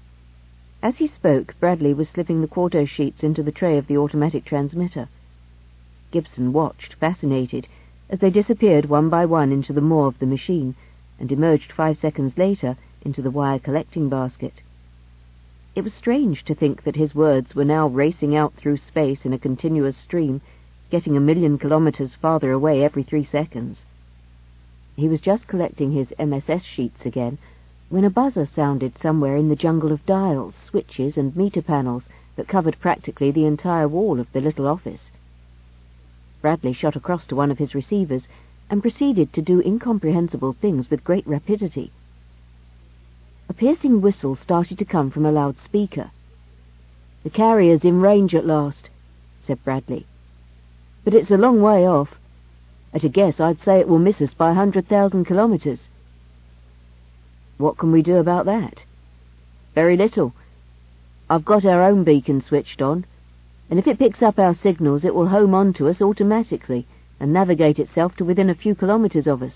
As he spoke, Bradley was slipping the quarto sheets into the tray of the automatic transmitter. Gibson watched, fascinated, as they disappeared one by one into the maw of the machine, and emerged 5 seconds later into the wire collecting basket. It was strange to think that his words were now racing out through space in a continuous stream, getting 1,000,000 kilometers farther away every 3 seconds. He was just collecting his MSS sheets again when a buzzer sounded somewhere in the jungle of dials, switches, and meter panels that covered practically the entire wall of the little office. Bradley shot across to one of his receivers and proceeded to do incomprehensible things with great rapidity. A piercing whistle started to come from a loudspeaker. "The carrier's in range at last," said Bradley. "But it's a long way off. At a guess, I'd say it will miss us by 100,000 kilometers. "What can we do about that?" Very little. I've got our own beacon switched on, and if it picks up our signals it will home on to us automatically and navigate itself to within a few kilometres of us.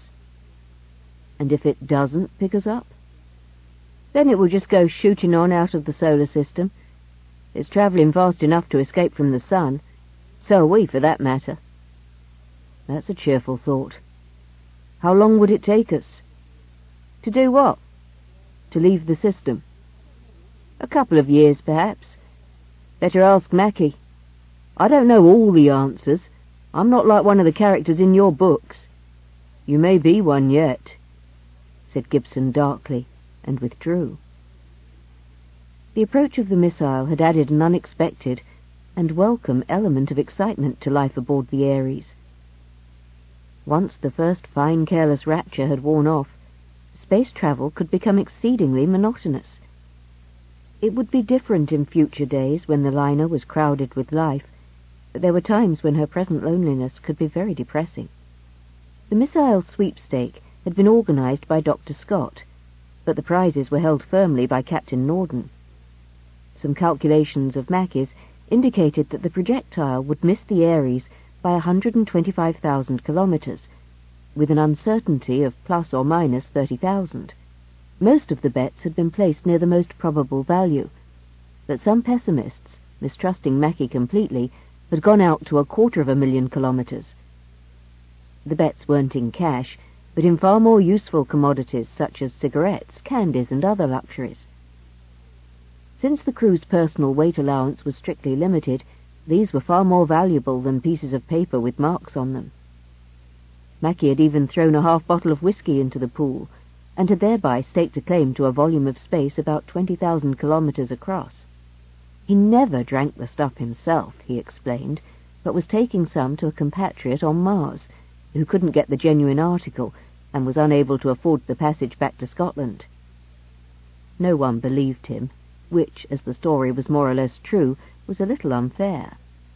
And if it doesn't pick us up? Then it will just go shooting on out of the solar system. It's travelling fast enough to escape from the sun. So are we, for that matter. That's a cheerful thought. How long would it take us? To do what? To leave the system. A couple of years, perhaps. Better ask Mackie. I don't know all the answers. I'm not like one of the characters in your books. You may be one yet, said Gibson darkly, and withdrew. The approach of the missile had added an unexpected and welcome element of excitement to life aboard the Ares. Once the first fine careless rapture had worn off, space travel could become exceedingly monotonous. It would be different in future days when the liner was crowded with life, but there were times when her present loneliness could be very depressing. The missile sweepstake had been organised by Dr. Scott, but the prizes were held firmly by Captain Norden. Some calculations of Mackie's indicated that the projectile would miss the Ares by 125,000 kilometres, with an uncertainty of plus or minus 30,000. Most of the bets had been placed near the most probable value, but some pessimists, mistrusting Mackie completely, had gone out to 250,000 kilometres. The bets weren't in cash, but in far more useful commodities such as cigarettes, candies, and other luxuries. Since the crew's personal weight allowance was strictly limited, these were far more valuable than pieces of paper with marks on them. Mackie had even thrown a half bottle of whiskey into the pool, and had thereby staked a claim to a volume of space about 20,000 kilometres across. He never drank the stuff himself, he explained, but was taking some to a compatriot on Mars, who couldn't get the genuine article and was unable to afford the passage back to Scotland. No one believed him, which, as the story was more or less true, was a little unfair.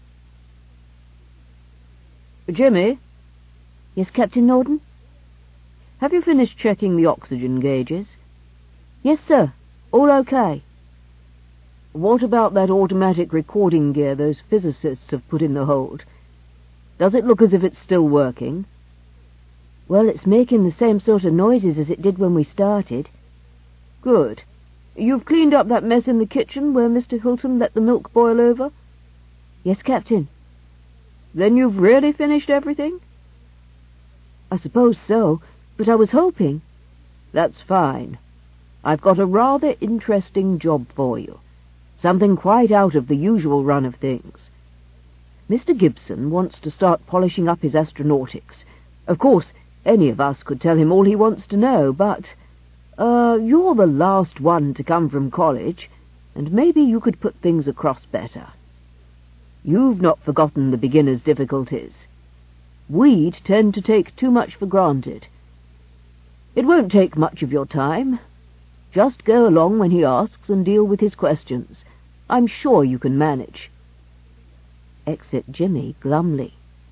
Jimmy? Yes, Captain Norden? Have you finished checking the oxygen gauges? Yes, sir. All okay. What about that automatic recording gear those physicists have put in the hold? Does it look as if it's still working? Well, it's making the same sort of noises as it did when we started. Good. You've cleaned up that mess in the kitchen where Mr. Hilton let the milk boil over? Yes, Captain. Then you've really finished everything? I suppose so, but I was hoping... That's fine. I've got a rather interesting job for you. Something quite out of the usual run of things. Mr. Gibson wants to start polishing up his astronautics. Of course, any of us could tell him all he wants to know, but... you're the last one to come from college, and maybe you could put things across better. You've not forgotten the beginner's difficulties. We'd tend to take too much for granted. It won't take much of your time. Just go along when he asks and deal with his questions. I'm sure you can manage. Exit Jimmy glumly.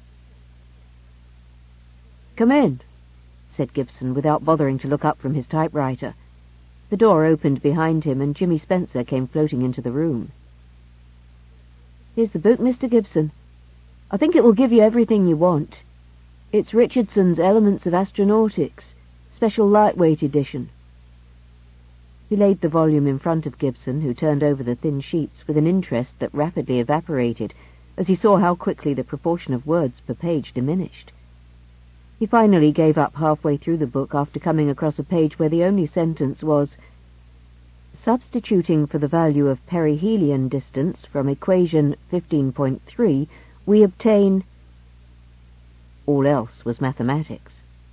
Come in, said Gibson without bothering to look up from his typewriter. The door opened behind him and Jimmy Spencer came floating into the room. Here's the book, Mr. Gibson. I think it will give you everything you want. It's Richardson's Elements of Astronautics, special lightweight edition. He laid the volume in front of Gibson, who turned over the thin sheets with an interest that rapidly evaporated as he saw how quickly the proportion of words per page diminished. He finally gave up halfway through the book after coming across a page where the only sentence was, "Substituting for the value of perihelion distance from equation 15.3, we obtain..." All else was mathematics.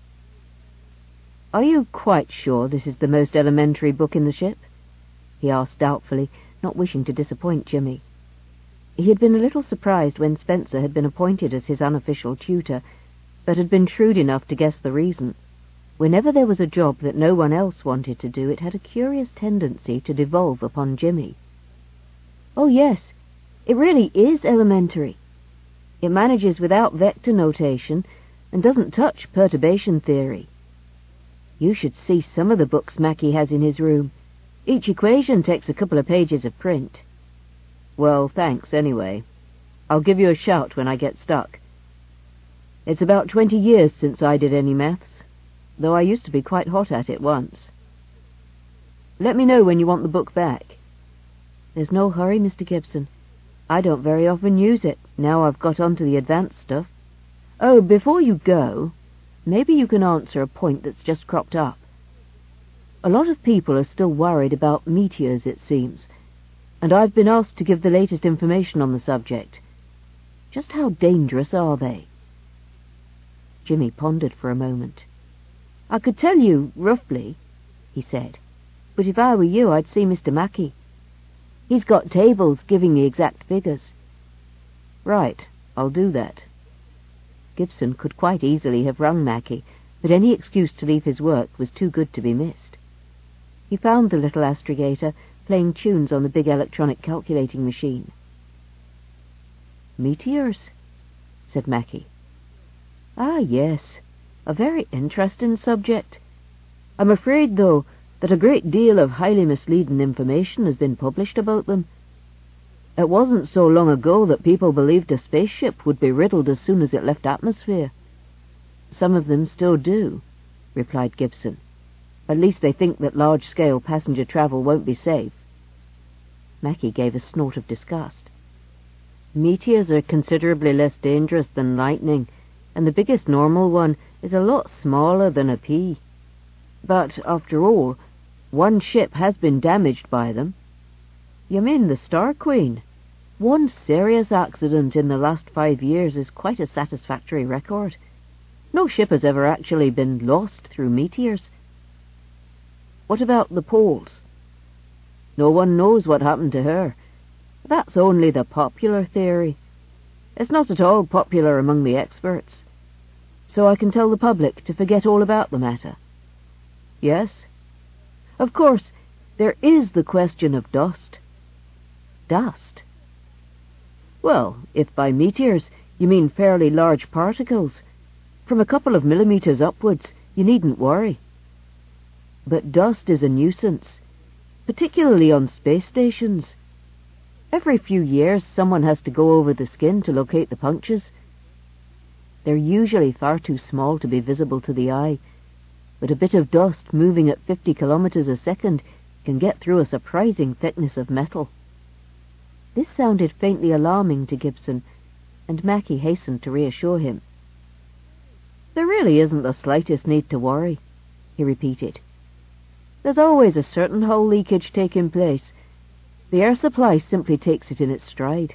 "Are you quite sure this is the most elementary book in the ship?" he asked doubtfully, not wishing to disappoint Jimmy. He had been a little surprised when Spencer had been appointed as his unofficial tutor, but had been shrewd enough to guess the reason. Whenever there was a job that no one else wanted to do, it had a curious tendency to devolve upon Jimmy. "Oh, yes, it really is elementary. It manages without vector notation and doesn't touch perturbation theory. You should see some of the books Mackie has in his room. Each equation takes a couple of pages of print. Well, thanks anyway. I'll give you a shout when I get stuck. It's about 20 years since I did any maths, though I used to be quite hot at it once. Let me know when you want the book back. There's no hurry, Mr. Gibson. I don't very often use it, now I've got on to the advanced stuff. Oh, before you go, maybe you can answer a point that's just cropped up. A lot of people are still worried about meteors, it seems, and I've been asked to give the latest information on the subject. Just how dangerous are they? Jimmy pondered for a moment. I could tell you, roughly, he said, but if I were you, I'd see Mr. Mackey. He's got tables giving the exact figures. Right, I'll do that. Gibson could quite easily have rung Mackey, but any excuse to leave his work was too good to be missed. He found the little astrogator playing tunes on the big electronic calculating machine. Meteors, said Mackey. Ah, yes, a very interesting subject. I'm afraid, though, that a great deal of highly misleading information has been published about them. It wasn't so long ago that people believed a spaceship would be riddled as soon as it left atmosphere. Some of them still do, replied Gibson. At least they think that large-scale passenger travel won't be safe. Mackey gave a snort of disgust. Meteors are considerably less dangerous than lightning, and the biggest normal one is a lot smaller than a pea. But, after all, one ship has been damaged by them. You mean the Star Queen? One serious accident in the last 5 years is quite a satisfactory record. No ship has ever actually been lost through meteors. What about the Poles? No one knows what happened to her. That's only the popular theory. It's not at all popular among the experts. So I can tell the public to forget all about the matter. Yes? Of course, there is the question of dust. Dust? Well, if by meteors you mean fairly large particles, from a couple of millimeters upwards, you needn't worry. But dust is a nuisance, particularly on space stations. Every few years someone has to go over the skin to locate the punctures. They're usually far too small to be visible to the eye, but a bit of dust moving at 50 kilometers a second can get through a surprising thickness of metal. This sounded faintly alarming to Gibson, and Mackey hastened to reassure him. There really isn't the slightest need to worry, he repeated. There's always a certain hull leakage taking place. The air supply simply takes it in its stride.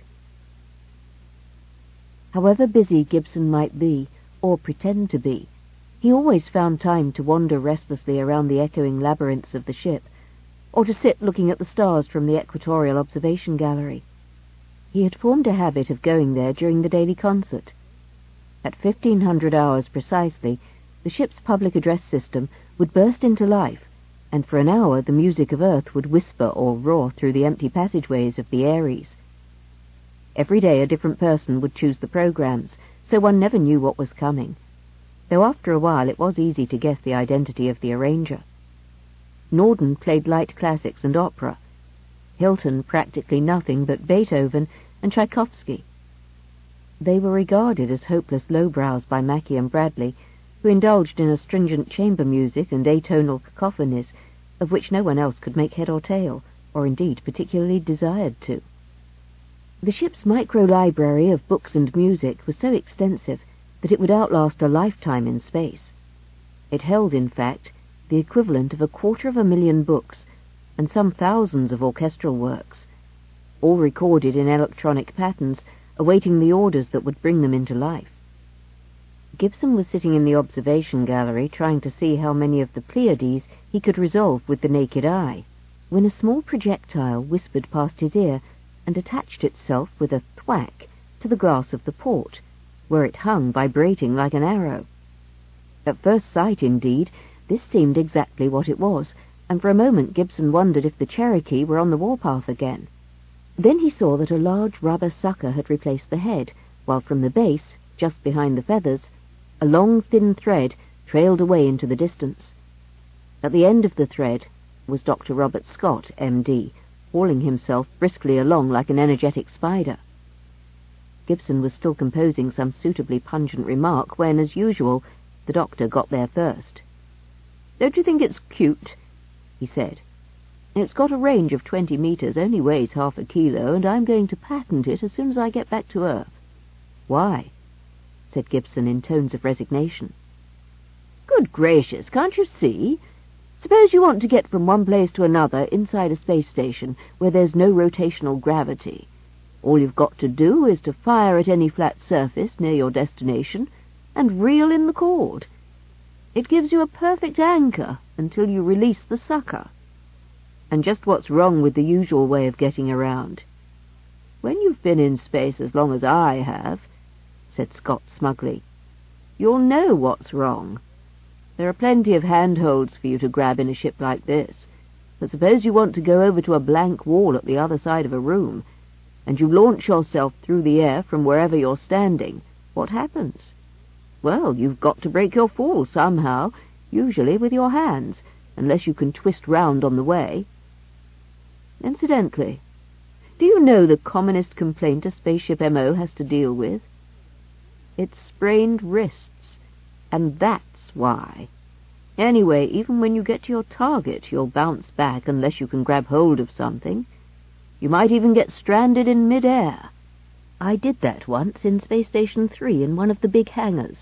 However busy Gibson might be, or pretend to be, he always found time to wander restlessly around the echoing labyrinths of the ship, or to sit looking at the stars from the equatorial observation gallery. He had formed a habit of going there during the daily concert. At 1500 hours precisely, the ship's public address system would burst into life, and for an hour the music of Earth would whisper or roar through the empty passageways of the Aries. Every day a different person would choose the programs, so one never knew what was coming, though after a while it was easy to guess the identity of the arranger. Norden played light classics and opera, Hilton practically nothing but Beethoven and Tchaikovsky. They were regarded as hopeless lowbrows by Mackey and Bradley, who indulged in astringent chamber music and atonal cacophonies, of which no one else could make head or tail, or indeed particularly desired to. The ship's micro-library of books and music was so extensive that it would outlast a lifetime in space. It held, in fact, the equivalent of 250,000 books and some thousands of orchestral works, all recorded in electronic patterns, awaiting the orders that would bring them into life. Gibson was sitting in the observation gallery trying to see how many of the Pleiades he could resolve with the naked eye, when a small projectile whispered past his ear and attached itself with a thwack to the glass of the port, where it hung vibrating like an arrow. At first sight, indeed, this seemed exactly what it was, and for a moment Gibson wondered if the Cherokee were on the warpath again. Then he saw that a large rubber sucker had replaced the head, while from the base, just behind the feathers, a long thin thread trailed away into the distance. At the end of the thread, was Dr. Robert Scott, M.D., hauling himself briskly along like an energetic spider. Gibson was still composing some suitably pungent remark when, as usual, the doctor got there first. "Don't you think it's cute?" he said. "It's got a range of 20 meters, only weighs half a kilo, and I'm going to patent it as soon as I get back to Earth." "Why?" said Gibson in tones of resignation. "Good gracious, can't you see? Suppose you want to get from one place to another inside a space station where there's no rotational gravity. All you've got to do is to fire at any flat surface near your destination and reel in the cord. It gives you a perfect anchor until you release the sucker. And just what's wrong with the usual way of getting around? When you've been in space as long as I have," said Scott smugly, "you'll know what's wrong. There are plenty of handholds for you to grab in a ship like this, but suppose you want to go over to a blank wall at the other side of a room, and you launch yourself through the air from wherever you're standing. What happens? Well, you've got to break your fall somehow, usually with your hands, unless you can twist round on the way. Incidentally, do you know the commonest complaint a spaceship MO has to deal with? It's sprained wrists, and that's why. Anyway, even when you get to your target, you'll bounce back unless you can grab hold of something. You might even get stranded in mid-air. I did that once in Space Station 3 in one of the big hangars.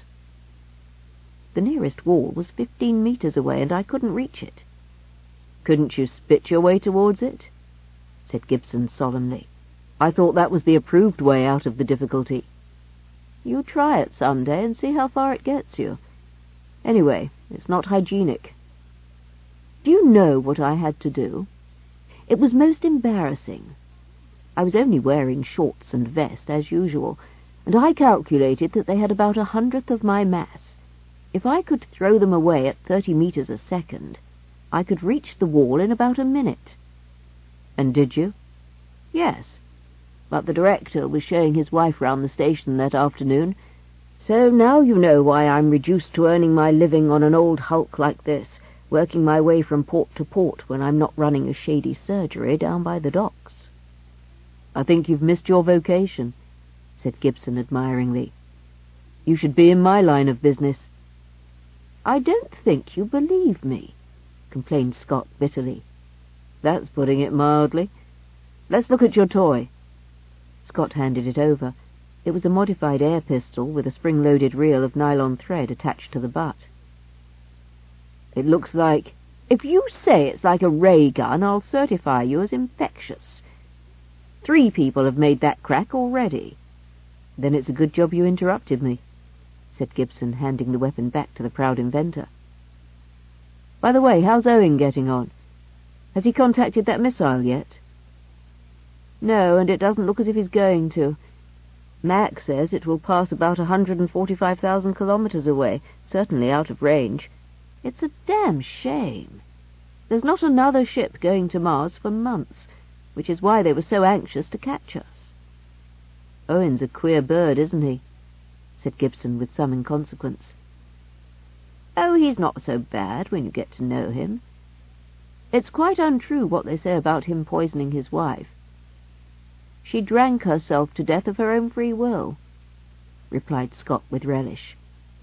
The nearest wall was 15 meters away, and I couldn't reach it." "Couldn't you spit your way towards it?" said Gibson solemnly. "I thought that was the approved way out of the difficulty." "You try it some day and see how far it gets you. Anyway, it's not hygienic. Do you know what I had to do? It was most embarrassing. I was only wearing shorts and vest, as usual, and I calculated that they had about 1/100th of my mass. If I could throw them away at 30 meters a second, I could reach the wall in about a minute." "And did you?" "Yes, but the director was showing his wife round the station that afternoon, so now you know why I'm reduced to earning my living on an old hulk like this, working my way from port to port when I'm not running a shady surgery down by the docks." "I think you've missed your vocation," said Gibson admiringly. "You should be in my line of business." "I don't think you believe me," complained Scott bitterly. "That's putting it mildly. Let's look at your toy." Scott handed it over. It was a modified air pistol with a spring-loaded reel of nylon thread attached to the butt. "It looks like—" "If you say it's like a ray gun, I'll certify you as infectious. 3 people have made that crack already." "Then it's a good job you interrupted me," said Gibson, handing the weapon back to the proud inventor. "By the way, how's Owen getting on? Has he contacted that missile yet?" "No, and it doesn't look as if he's going to. Mac says it will pass about 145,000 kilometers away, certainly out of range. It's a damn shame. There's not another ship going to Mars for months, which is why they were so anxious to catch us." "Owen's a queer bird, isn't he?" said Gibson with some inconsequence. "Oh, he's not so bad when you get to know him. It's quite untrue what they say about him poisoning his wife. She drank herself to death of her own free will," replied Scott with relish.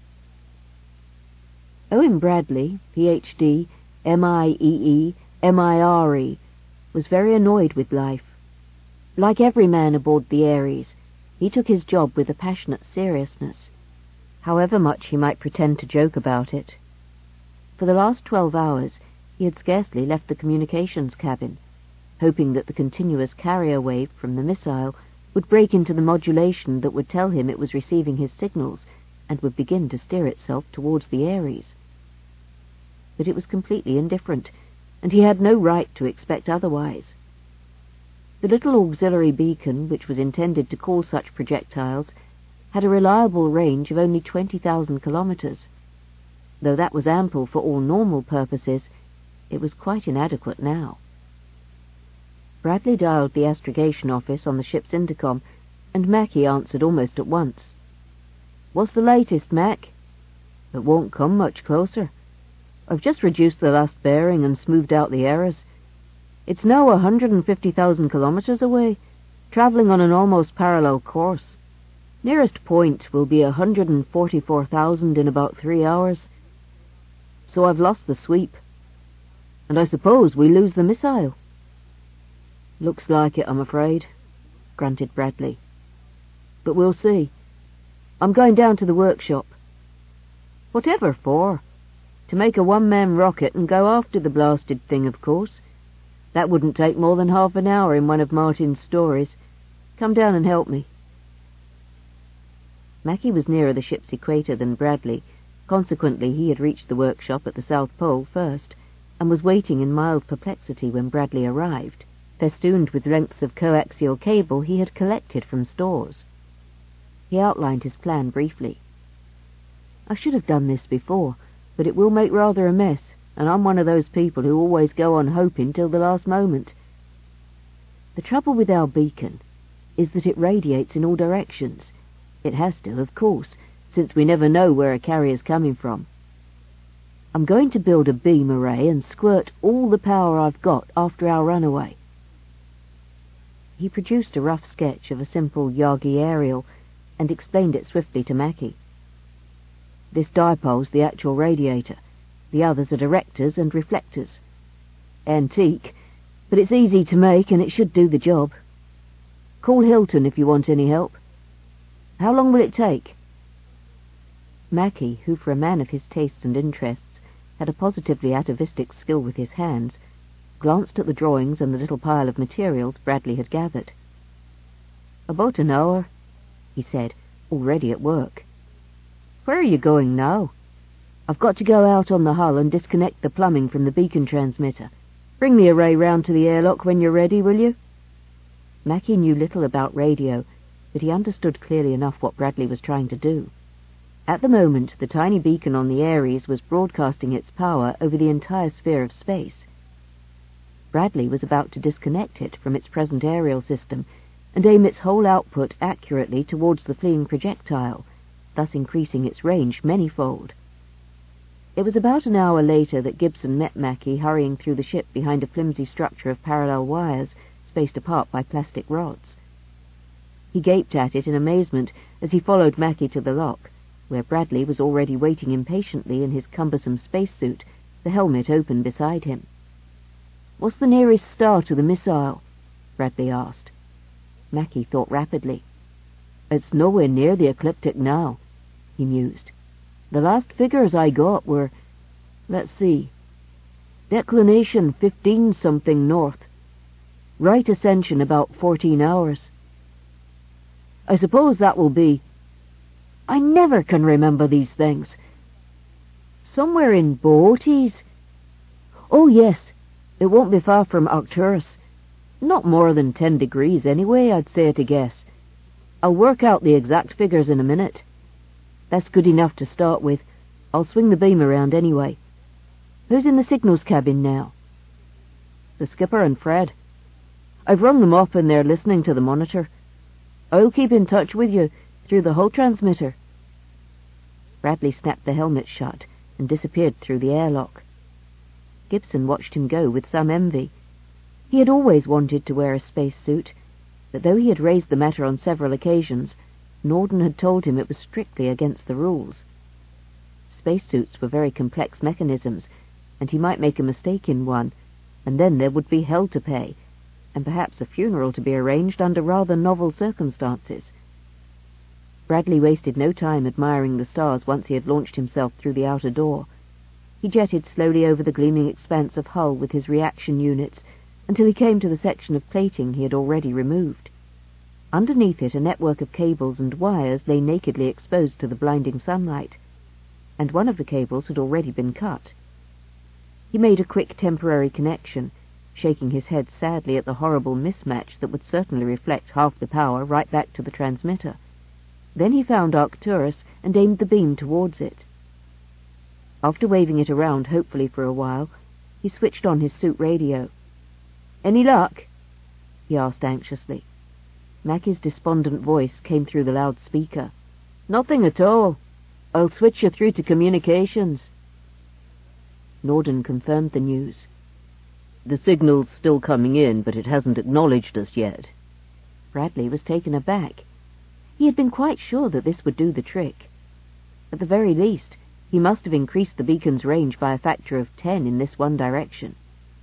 Owen Bradley, Ph.D., M.I.E.E., M.I.R.E., was very annoyed with life. Like every man aboard the Ares, he took his job with a passionate seriousness, however much he might pretend to joke about it. For the last 12 hours he had scarcely left the communications cabin, hoping that the continuous carrier wave from the missile would break into the modulation that would tell him it was receiving his signals and would begin to steer itself towards the Ares. But it was completely indifferent, and he had no right to expect otherwise. The little auxiliary beacon, which was intended to call such projectiles, had a reliable range of only 20,000 kilometers. Though that was ample for all normal purposes, it was quite inadequate now. Bradley dialed the astrogation office on the ship's intercom, and Mackie answered almost at once. "What's the latest, Mac?" "It won't come much closer. I've just reduced the last bearing and smoothed out the errors. It's now 150,000 kilometers away, travelling on an almost parallel course. Nearest point will be 144,000 in about 3 hours. So I've lost the sweep. And I suppose we lose the missile. Looks like it, I'm afraid, grunted Bradley. But we'll see. I'm going down to the workshop. Whatever for? To make a one-man rocket and go after the blasted thing, of course. That wouldn't take more than half an hour in one of Martin's stories. Come down and help me. Mackie was nearer the ship's equator than Bradley. Consequently, he had reached the workshop at the South Pole first, and was waiting in mild perplexity when Bradley arrived, festooned with lengths of coaxial cable he had collected from stores. He outlined his plan briefly. I should have done this before, but it will make rather a mess, and I'm one of those people who always go on hoping till the last moment. The trouble with our beacon is that it radiates in all directions. It has to, of course, since we never know where a carrier's coming from. I'm going to build a beam array and squirt all the power I've got after our runaway. He produced a rough sketch of a simple Yagi aerial and explained it swiftly to Mackie. This dipole's the actual radiator. The others are directors and reflectors. Antique, but it's easy to make and it should do the job. Call Hilton if you want any help. How long will it take? Mackie, who for a man of his tastes and interests had a positively atavistic skill with his hands, glanced at the drawings and the little pile of materials Bradley had gathered. About an hour, he said, already at work. Where are you going now? I've got to go out on the hull and disconnect the plumbing from the beacon transmitter. Bring the array round to the airlock when you're ready, will you? Mackie knew little about radio, but he understood clearly enough what Bradley was trying to do. At the moment, the tiny beacon on the Ares was broadcasting its power over the entire sphere of space. Bradley was about to disconnect it from its present aerial system and aim its whole output accurately towards the fleeing projectile, thus increasing its range manyfold. It was about an hour later that Gibson met Mackie hurrying through the ship behind a flimsy structure of parallel wires spaced apart by plastic rods. He gaped at it in amazement as he followed Mackie to the lock, where Bradley was already waiting impatiently in his cumbersome spacesuit, the helmet open beside him. "What's the nearest star to the missile?" Bradley asked. Mackie thought rapidly. "It's nowhere near the ecliptic now," he mused. "The last figures I got were, let's see, declination 15-something north, right ascension about 14 hours. I suppose that will be... I never can remember these things. Somewhere in Boötes? Oh, yes, it won't be far from Arcturus. Not more than 10 degrees anyway, I'd say at a guess. I'll work out the exact figures in a minute. That's good enough to start with. I'll swing the beam around anyway. Who's in the signals cabin now?" "The skipper and Fred. I've rung them up and they're listening to the monitor. I'll keep in touch with you through the hull transmitter." Bradley snapped the helmet shut and disappeared through the airlock. Gibson watched him go with some envy. He had always wanted to wear a spacesuit, but though he had raised the matter on several occasions, Norden had told him it was strictly against the rules. Spacesuits were very complex mechanisms, and he might make a mistake in one, and then there would be hell to pay, and perhaps a funeral to be arranged under rather novel circumstances. Bradley wasted no time admiring the stars once he had launched himself through the outer door. He jetted slowly over the gleaming expanse of hull with his reaction units until he came to the section of plating he had already removed. Underneath it, a network of cables and wires lay nakedly exposed to the blinding sunlight, and one of the cables had already been cut. He made a quick temporary connection, shaking his head sadly at the horrible mismatch that would certainly reflect half the power right back to the transmitter. Then he found Arcturus and aimed the beam towards it. After waving it around hopefully for a while, he switched on his suit radio. "Any luck?" he asked anxiously. Mackie's despondent voice came through the loudspeaker. "Nothing at all. I'll switch you through to communications." Norden confirmed the news. The signal's still coming in, but it hasn't acknowledged us yet. Bradley was taken aback. He had been quite sure that this would do the trick. At the very least, he must have increased the beacon's range by a factor of 10 in this one direction.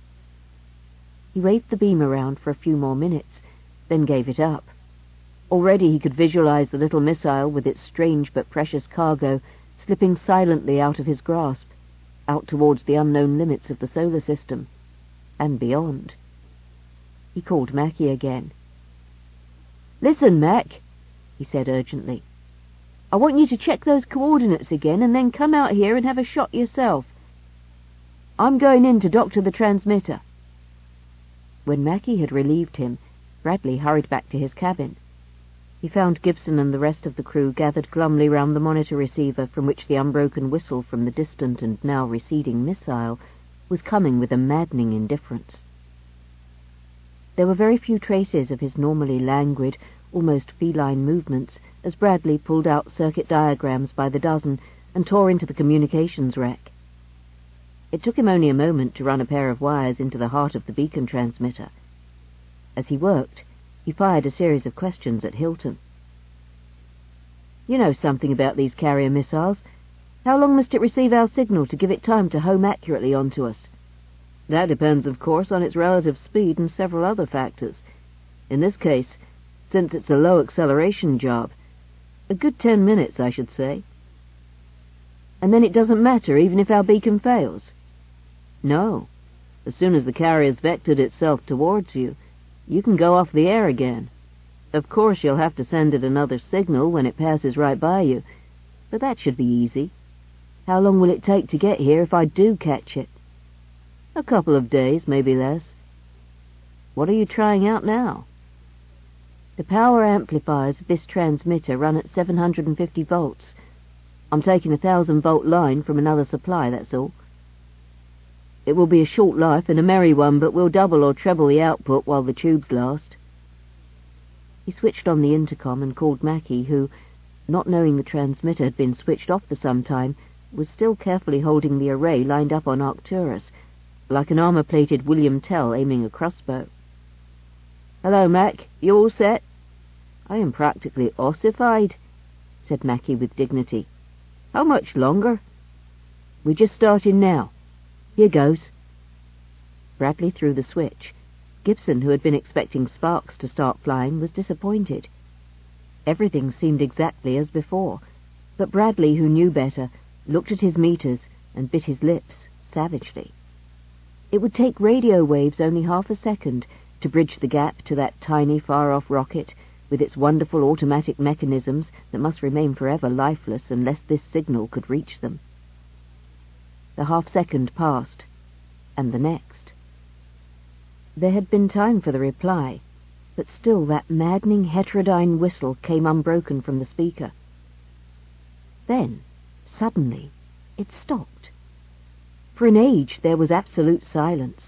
He waved the beam around for a few more minutes, then gave it up. Already he could visualize the little missile with its strange but precious cargo slipping silently out of his grasp, out towards the unknown limits of the solar system, and beyond. He called Mackie again. "Listen, Mac," he said urgently. "I want you to check those coordinates again and then come out here and have a shot yourself. I'm going in to doctor the transmitter." When Mackie had relieved him, Bradley hurried back to his cabin. He found Gibson and the rest of the crew gathered glumly round the monitor receiver from which the unbroken whistle from the distant and now receding missile was coming with a maddening indifference. There were very few traces of his normally languid, almost feline movements as Bradley pulled out circuit diagrams by the dozen and tore into the communications rack. It took him only a moment to run a pair of wires into the heart of the beacon transmitter. As he worked, he fired a series of questions at Hilton. "You know something about these carrier missiles. How long must it receive our signal to give it time to home accurately onto us?" "That depends, of course, on its relative speed and several other factors. In this case, since it's a low acceleration job, a good 10 minutes, I should say." "And then it doesn't matter, even if our beacon fails?" "No. As soon as the carrier's vectored itself towards you, you can go off the air again. Of course, you'll have to send it another signal when it passes right by you, but that should be easy. How long will it take to get here if I do catch it?" "A couple of days, maybe less." "What are you trying out now?" "The power amplifiers of this transmitter run at 750 volts. I'm taking a 1,000-volt line from another supply, that's all. It will be a short life and a merry one, but we'll double or treble the output while the tubes last." He switched on the intercom and called Mackie, who, not knowing the transmitter had been switched off for some time, was still carefully holding the array lined up on Arcturus, like an armor-plated William Tell aiming a crossbow. "Hello, Mac. You all set?" "I am practically ossified," said Mackie with dignity. "How much longer?" "We're just starting now. Here goes." Bradley threw the switch. Gibson, who had been expecting sparks to start flying, was disappointed. Everything seemed exactly as before, but Bradley, who knew better, looked at his meters and bit his lips savagely. It would take radio waves only half a second to bridge the gap to that tiny, far-off rocket with its wonderful automatic mechanisms that must remain forever lifeless unless this signal could reach them. The half-second passed, and the next. There had been time for the reply, but still that maddening heterodyne whistle came unbroken from the speaker. Then, suddenly, it stopped. For an age there was absolute silence.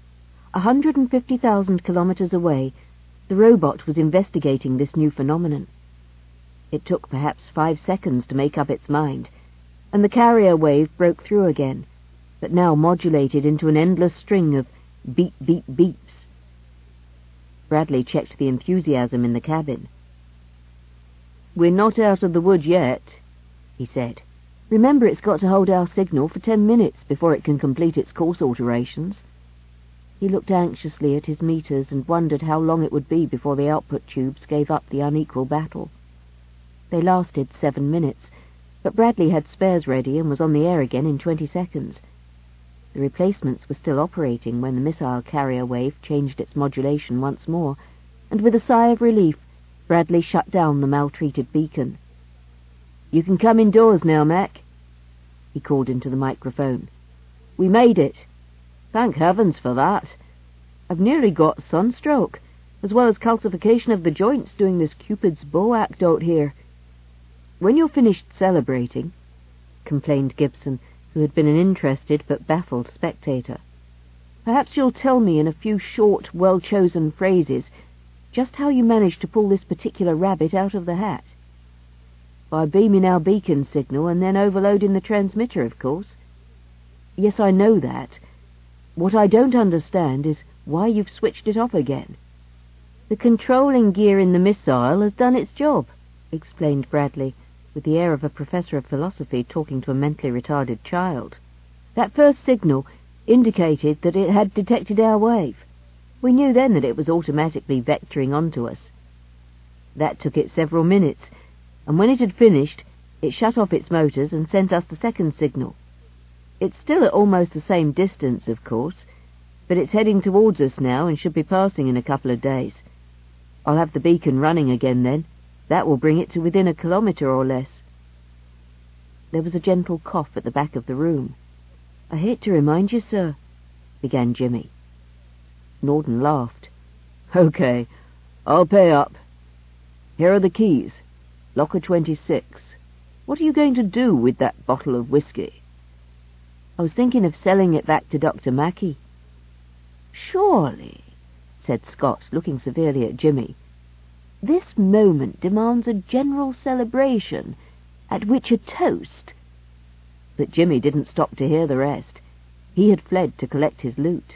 150,000 kilometers away, the robot was investigating this new phenomenon. It took perhaps 5 seconds to make up its mind, and the carrier wave broke through again, but now modulated into an endless string of beep, beep, beeps. Bradley checked the enthusiasm in the cabin. "We're not out of the wood yet," he said. "Remember, it's got to hold our signal for 10 minutes before it can complete its course alterations." He looked anxiously at his meters and wondered how long it would be before the output tubes gave up the unequal battle. They lasted 7 minutes, but Bradley had spares ready and was on the air again in 20 seconds. The replacements were still operating when the missile carrier wave changed its modulation once more, and with a sigh of relief, Bradley shut down the maltreated beacon. "You can come indoors now, Mac," he called into the microphone. "We made it. Thank heavens for that. I've nearly got sunstroke, as well as calcification of the joints doing this Cupid's bow act out here." "When you're finished celebrating," complained Gibson, who had been an interested but baffled spectator, "perhaps you'll tell me in a few short, well-chosen phrases just how you managed to pull this particular rabbit out of the hat." "By beaming our beacon signal and then overloading the transmitter, of course." Yes, I know that. What I don't understand is why you've switched it off again. The controlling gear in the missile has done its job, explained Bradley, with the air of a professor of philosophy talking to a mentally retarded child. That first signal indicated that it had detected our wave. We knew then that it was automatically vectoring onto us. That took it several minutes, and when it had finished, it shut off its motors and sent us the second signal. It's still at almost the same distance, of course, but it's heading towards us now and should be passing in a couple of days. I'll have the beacon running again then. That will bring it to within a kilometre or less. There was a gentle cough at the back of the room. I hate to remind you, sir, began Jimmy. Norden laughed. Okay, I'll pay up. Here are the keys. Locker 26. What are you going to do with that bottle of whiskey? I was thinking of selling it back to Dr. Mackey. Surely, said Scott, looking severely at Jimmy, this moment demands a general celebration, at which a toast... But Jimmy didn't stop to hear the rest. He had fled to collect his loot.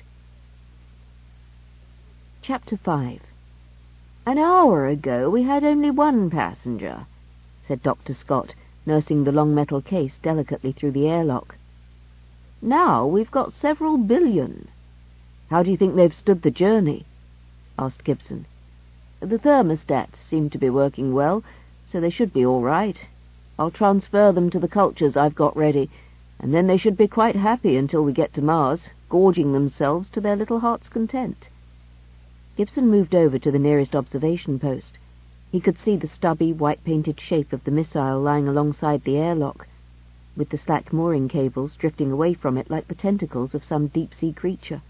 Chapter 5. An hour ago we had only one passenger, said Dr. Scott, nursing the long metal case delicately through the airlock. Now we've got several billion. How do you think they've stood the journey? Asked Gibson. The thermostats seem to be working well, so they should be all right. I'll transfer them to the cultures I've got ready, and then they should be quite happy until we get to Mars, gorging themselves to their little heart's content. Gibson moved over to the nearest observation post. He could see the stubby, white-painted shape of the missile lying alongside the airlock, with the slack mooring cables drifting away from it like the tentacles of some deep-sea creature.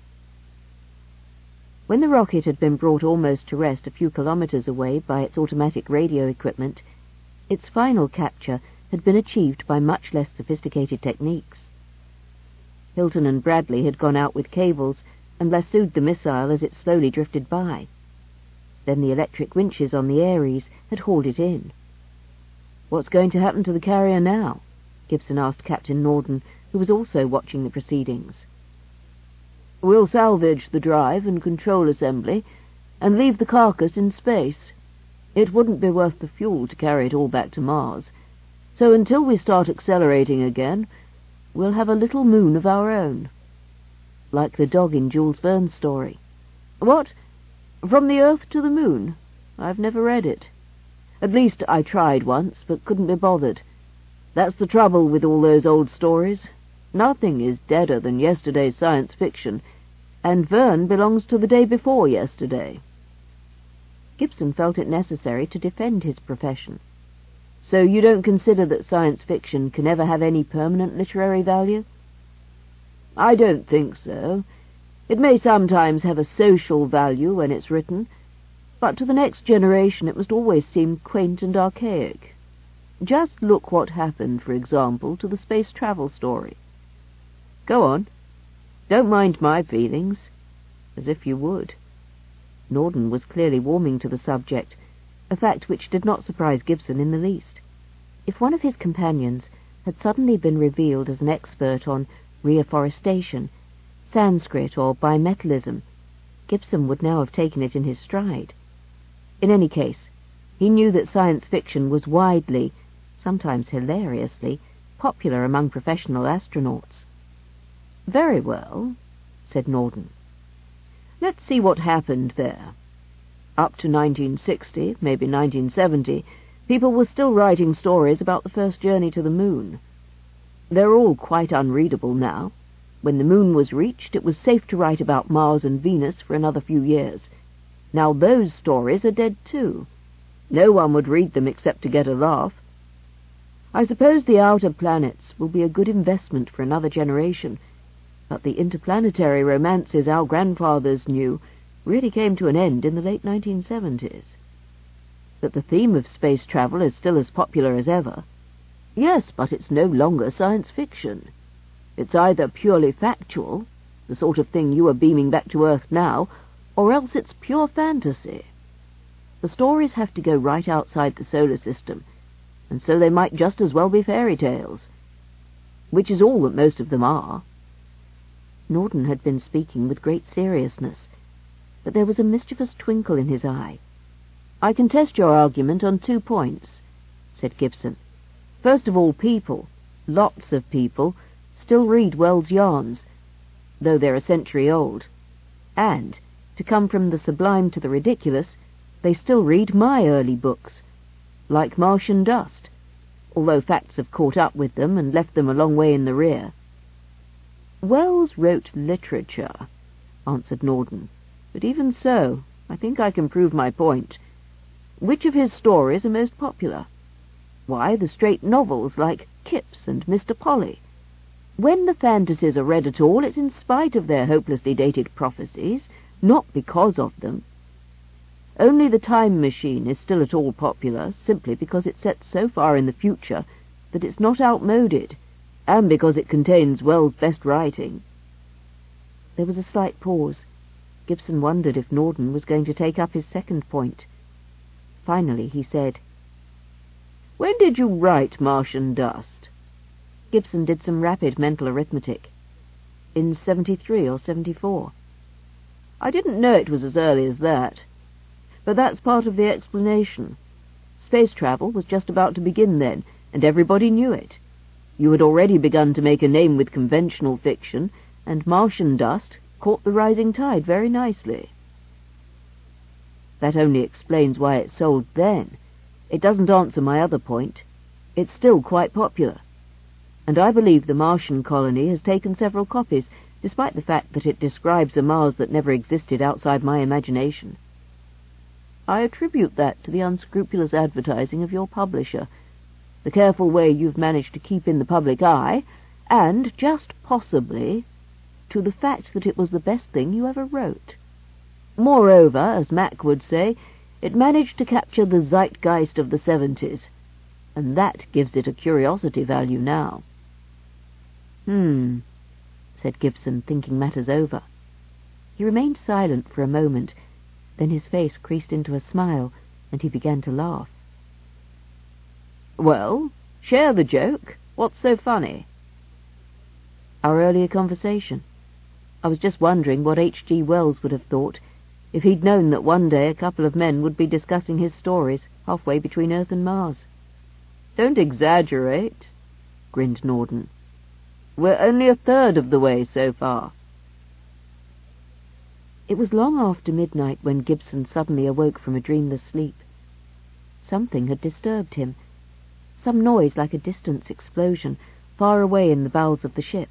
When the rocket had been brought almost to rest a few kilometres away by its automatic radio equipment, its final capture had been achieved by much less sophisticated techniques. Hilton and Bradley had gone out with cables and lassoed the missile as it slowly drifted by. Then the electric winches on the Ares had hauled it in. What's going to happen to the carrier now? Gibson asked Captain Norden, who was also watching the proceedings. We'll salvage the drive and control assembly and leave the carcass in space. It wouldn't be worth the fuel to carry it all back to Mars, so until we start accelerating again, we'll have a little moon of our own. Like the dog in Jules Verne's story. What? From the Earth to the Moon? I've never read it. At least I tried once, but couldn't be bothered. That's the trouble with all those old stories. Nothing is deader than yesterday's science fiction, and Verne belongs to the day before yesterday. Gibson felt it necessary to defend his profession. So you don't consider that science fiction can ever have any permanent literary value? I don't think so. It may sometimes have a social value when it's written, but to the next generation it must always seem quaint and archaic. Just look what happened, for example, to the space travel story. Go on. Don't mind my feelings. As if you would. Norden was clearly warming to the subject, a fact which did not surprise Gibson in the least. If one of his companions had suddenly been revealed as an expert on reforestation, Sanskrit, or bimetallism, Gibson would now have taken it in his stride. In any case, he knew that science fiction was widely, sometimes hilariously, popular among professional astronauts. Very well, said Norden. Let's see what happened there. Up to 1960, maybe 1970, people were still writing stories about the first journey to the moon. They're all quite unreadable now. When the moon was reached, it was safe to write about Mars and Venus for another few years. Now those stories are dead too. No one would read them except to get a laugh. I suppose the outer planets will be a good investment for another generation, but the interplanetary romances our grandfathers knew really came to an end in the late 1970s. That the theme of space travel is still as popular as ever. Yes, but it's no longer science fiction. It's either purely factual, the sort of thing you are beaming back to Earth now, or else it's pure fantasy. The stories have to go right outside the solar system, and so they might just as well be fairy tales, which is all that most of them are. Norden had been speaking with great seriousness, but there was a mischievous twinkle in his eye. "I can test your argument on 2 points," said Gibson. "First of all, people, lots of people, still read Wells' yarns, though they're a century old. And, to come from the sublime to the ridiculous, they still read my early books, like Martian Dust, although facts have caught up with them and left them a long way in the rear." "Wells wrote literature," answered Norden, "but even so, I think I can prove my point. Which of his stories are most popular? Why, the straight novels like Kipps and Mr. Polly. When the fantasies are read at all, it's in spite of their hopelessly dated prophecies, not because of them. Only The Time Machine is still at all popular, simply because it's set so far in the future that it's not outmoded, and because it contains Wells' best writing." There was a slight pause. Gibson wondered if Norden was going to take up his second point. Finally he said, "When did you write Martian Dust?" Gibson did some rapid mental arithmetic. "In 73 or 74. "I didn't know it was as early as that. But that's part of the explanation. Space travel was just about to begin then, and everybody knew it. You had already begun to make a name with conventional fiction, and Martian Dust caught the rising tide very nicely." "That only explains why it sold then. It doesn't answer my other point. It's still quite popular. And I believe the Martian colony has taken several copies, despite the fact that it describes a Mars that never existed outside my imagination. I attribute that to the unscrupulous advertising of your publisher, the careful way you've managed to keep in the public eye, and, just possibly, to the fact that it was the best thing you ever wrote. Moreover, as Mac would say, it managed to capture the zeitgeist of the 70s, and that gives it a curiosity value now." Said Gibson, thinking matters over. He remained silent for a moment, then his face creased into a smile, and he began to laugh. "Well, share the joke. What's so funny?" "Our earlier conversation. I was just wondering what H.G. Wells would have thought if he'd known that one day a couple of men would be discussing his stories halfway between Earth and Mars." "Don't exaggerate," grinned Norden. "We're only a third of the way so far." It was long after midnight when Gibson suddenly awoke from a dreamless sleep. Something had disturbed him, some noise like a distant explosion far away in the bowels of the ship.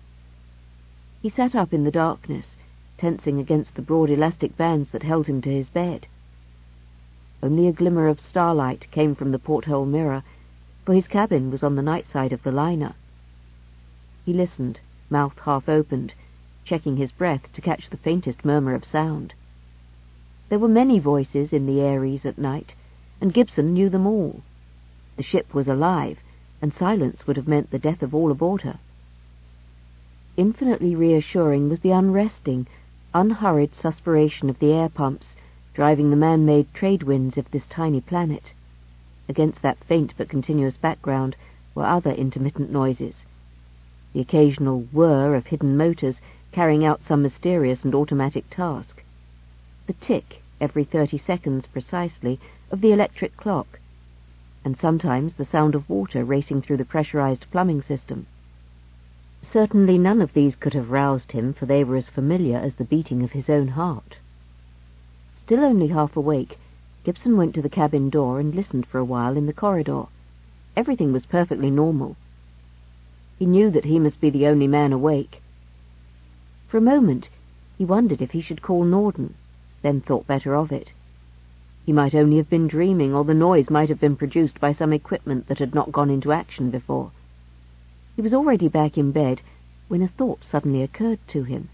He sat up in the darkness, tensing against the broad elastic bands that held him to his bed. Only a glimmer of starlight came from the porthole mirror, for his cabin was on the night side of the liner. He listened, mouth half opened, checking his breath to catch the faintest murmur of sound. There were many voices in the Aries at night, and Gibson knew them all. The ship was alive, and silence would have meant the death of all aboard her. Infinitely reassuring was the unresting, unhurried suspiration of the air pumps, driving the man-made trade winds of this tiny planet. Against that faint but continuous background were other intermittent noises. The occasional whir of hidden motors carrying out some mysterious and automatic task. The tick, every 30 seconds precisely, of the electric clock, and sometimes the sound of water racing through the pressurized plumbing system. Certainly none of these could have roused him, for they were as familiar as the beating of his own heart. Still only half awake, Gibson went to the cabin door and listened for a while in the corridor. Everything was perfectly normal. He knew that he must be the only man awake. For a moment he wondered if he should call Norden, then thought better of it. He might only have been dreaming, or the noise might have been produced by some equipment that had not gone into action before. He was already back in bed when a thought suddenly occurred to him.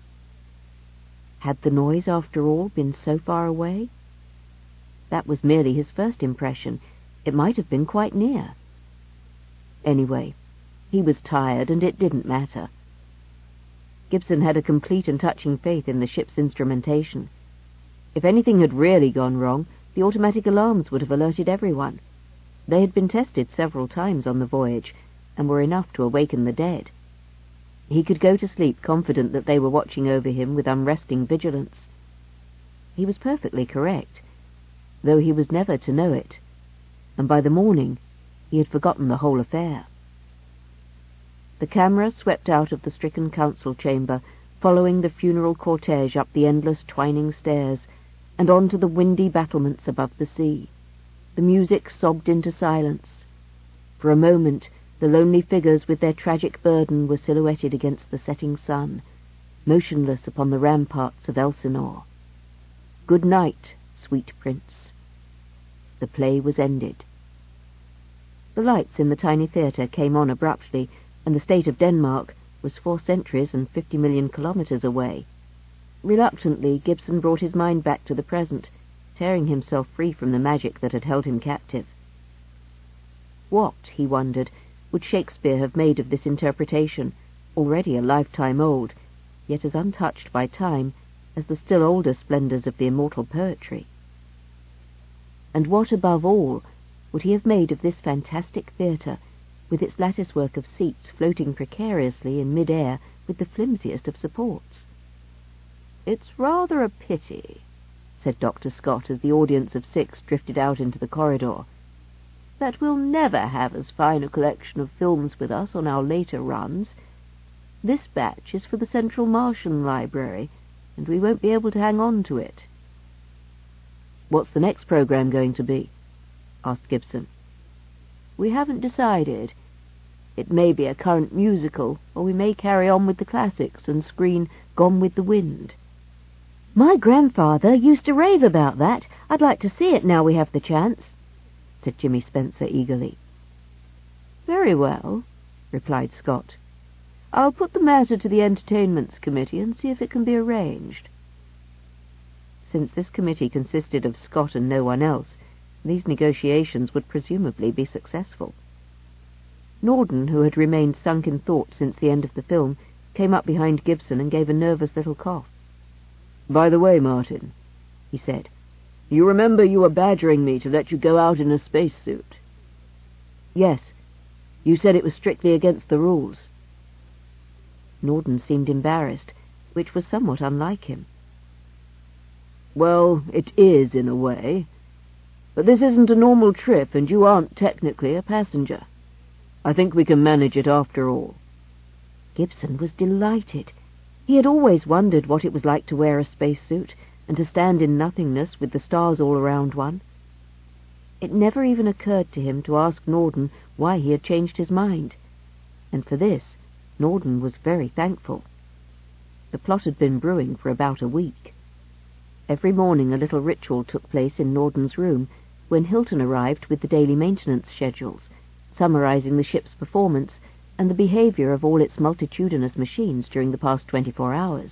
Had the noise, after all, been so far away? That was merely his first impression. It might have been quite near. Anyway, he was tired, and it didn't matter. Gibson had a complete and touching faith in the ship's instrumentation. If anything had really gone wrong, the automatic alarms would have alerted everyone. They had been tested several times on the voyage, and were enough to awaken the dead. He could go to sleep confident that they were watching over him with unresting vigilance. He was perfectly correct, though he was never to know it, and by the morning he had forgotten the whole affair. The camera swept out of the stricken council chamber, following the funeral cortege up the endless twining stairs and on to the windy battlements above the sea. The music sobbed into silence. For a moment the lonely figures with their tragic burden were silhouetted against the setting sun, motionless upon the ramparts of Elsinore. Good night, sweet prince. The play was ended. The lights in the tiny theatre came on abruptly, and the state of Denmark was 4 centuries and 50 million kilometers away. Reluctantly, Gibson brought his mind back to the present, tearing himself free from the magic that had held him captive. What, he wondered, would Shakespeare have made of this interpretation, already a lifetime old, yet as untouched by time as the still older splendours of the immortal poetry? And what, above all, would he have made of this fantastic theatre, with its latticework of seats floating precariously in mid-air with the flimsiest of supports? "It's rather a pity," said Dr. Scott as the audience of 6 drifted out into the corridor, "that we'll never have as fine a collection of films with us on our later runs. This batch is for the Central Martian Library, and we won't be able to hang on to it." "What's the next program going to be?" asked Gibson. "We haven't decided. It may be a current musical, or we may carry on with the classics and screen Gone with the Wind." "My grandfather used to rave about that. I'd like to see it now we have the chance," said Jimmy Spencer eagerly. "Very well," replied Scott. "I'll put the matter to the Entertainments Committee and see if it can be arranged." Since this committee consisted of Scott and no one else, these negotiations would presumably be successful. Norden, who had remained sunk in thought since the end of the film, came up behind Gibson and gave a nervous little cough. "By the way, Martin," he said, "you remember you were badgering me to let you go out in a spacesuit?" "Yes. You said it was strictly against the rules." Norden seemed embarrassed, which was somewhat unlike him. "Well, it is in a way. But this isn't a normal trip, and you aren't technically a passenger. I think we can manage it after all." Gibson was delighted. He had always wondered what it was like to wear a spacesuit and to stand in nothingness with the stars all around one. It never even occurred to him to ask Norden why he had changed his mind, and for this Norden was very thankful. The plot had been brewing for about a week. Every morning a little ritual took place in Norden's room, when Hilton arrived with the daily maintenance schedules, summarizing the ship's performance and the behavior of all its multitudinous machines during the past 24 hours.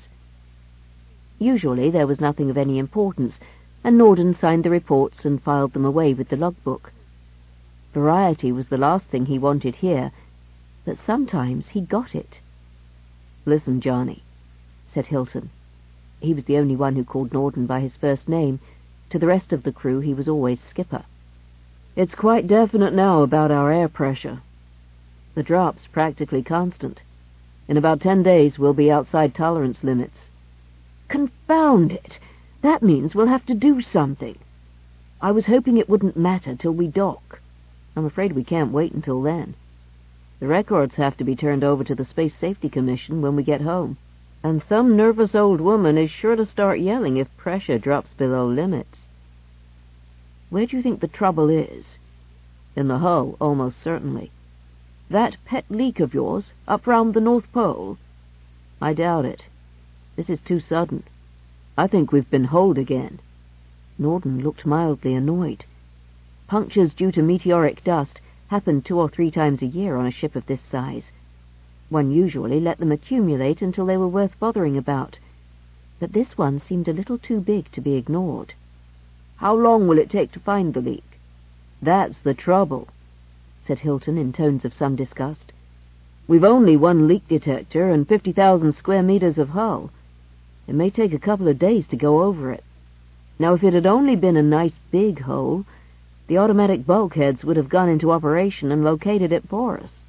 Usually there was nothing of any importance, and Norden signed the reports and filed them away with the logbook. Variety was the last thing he wanted here, but sometimes he got it. "Listen, Johnny," said Hilton. He was the only one who called Norden by his first name. To the rest of the crew he was always Skipper. "It's quite definite now about our air pressure. The drop's practically constant. In about 10 days we'll be outside tolerance limits." "Confound it! That means we'll have to do something. I was hoping it wouldn't matter till we dock." "I'm afraid we can't wait until then. The records have to be turned over to the Space Safety Commission when we get home, and some nervous old woman is sure to start yelling if pressure drops below limits." "Where do you think the trouble is?" "In the hull, almost certainly." "That pet leak of yours, up round the North Pole?" "I doubt it. This is too sudden. I think we've been holed again." Norden looked mildly annoyed. Punctures due to meteoric dust happened 2 or 3 times a year on a ship of this size. One usually let them accumulate until they were worth bothering about, but this one seemed a little too big to be ignored. "How long will it take to find the leak?" "That's the trouble," said Hilton in tones of some disgust. "We've only one leak detector and 50,000 square meters of hull. It may take a couple of days to go over it. Now, if it had only been a nice big hole, the automatic bulkheads would have gone into operation and located it for us."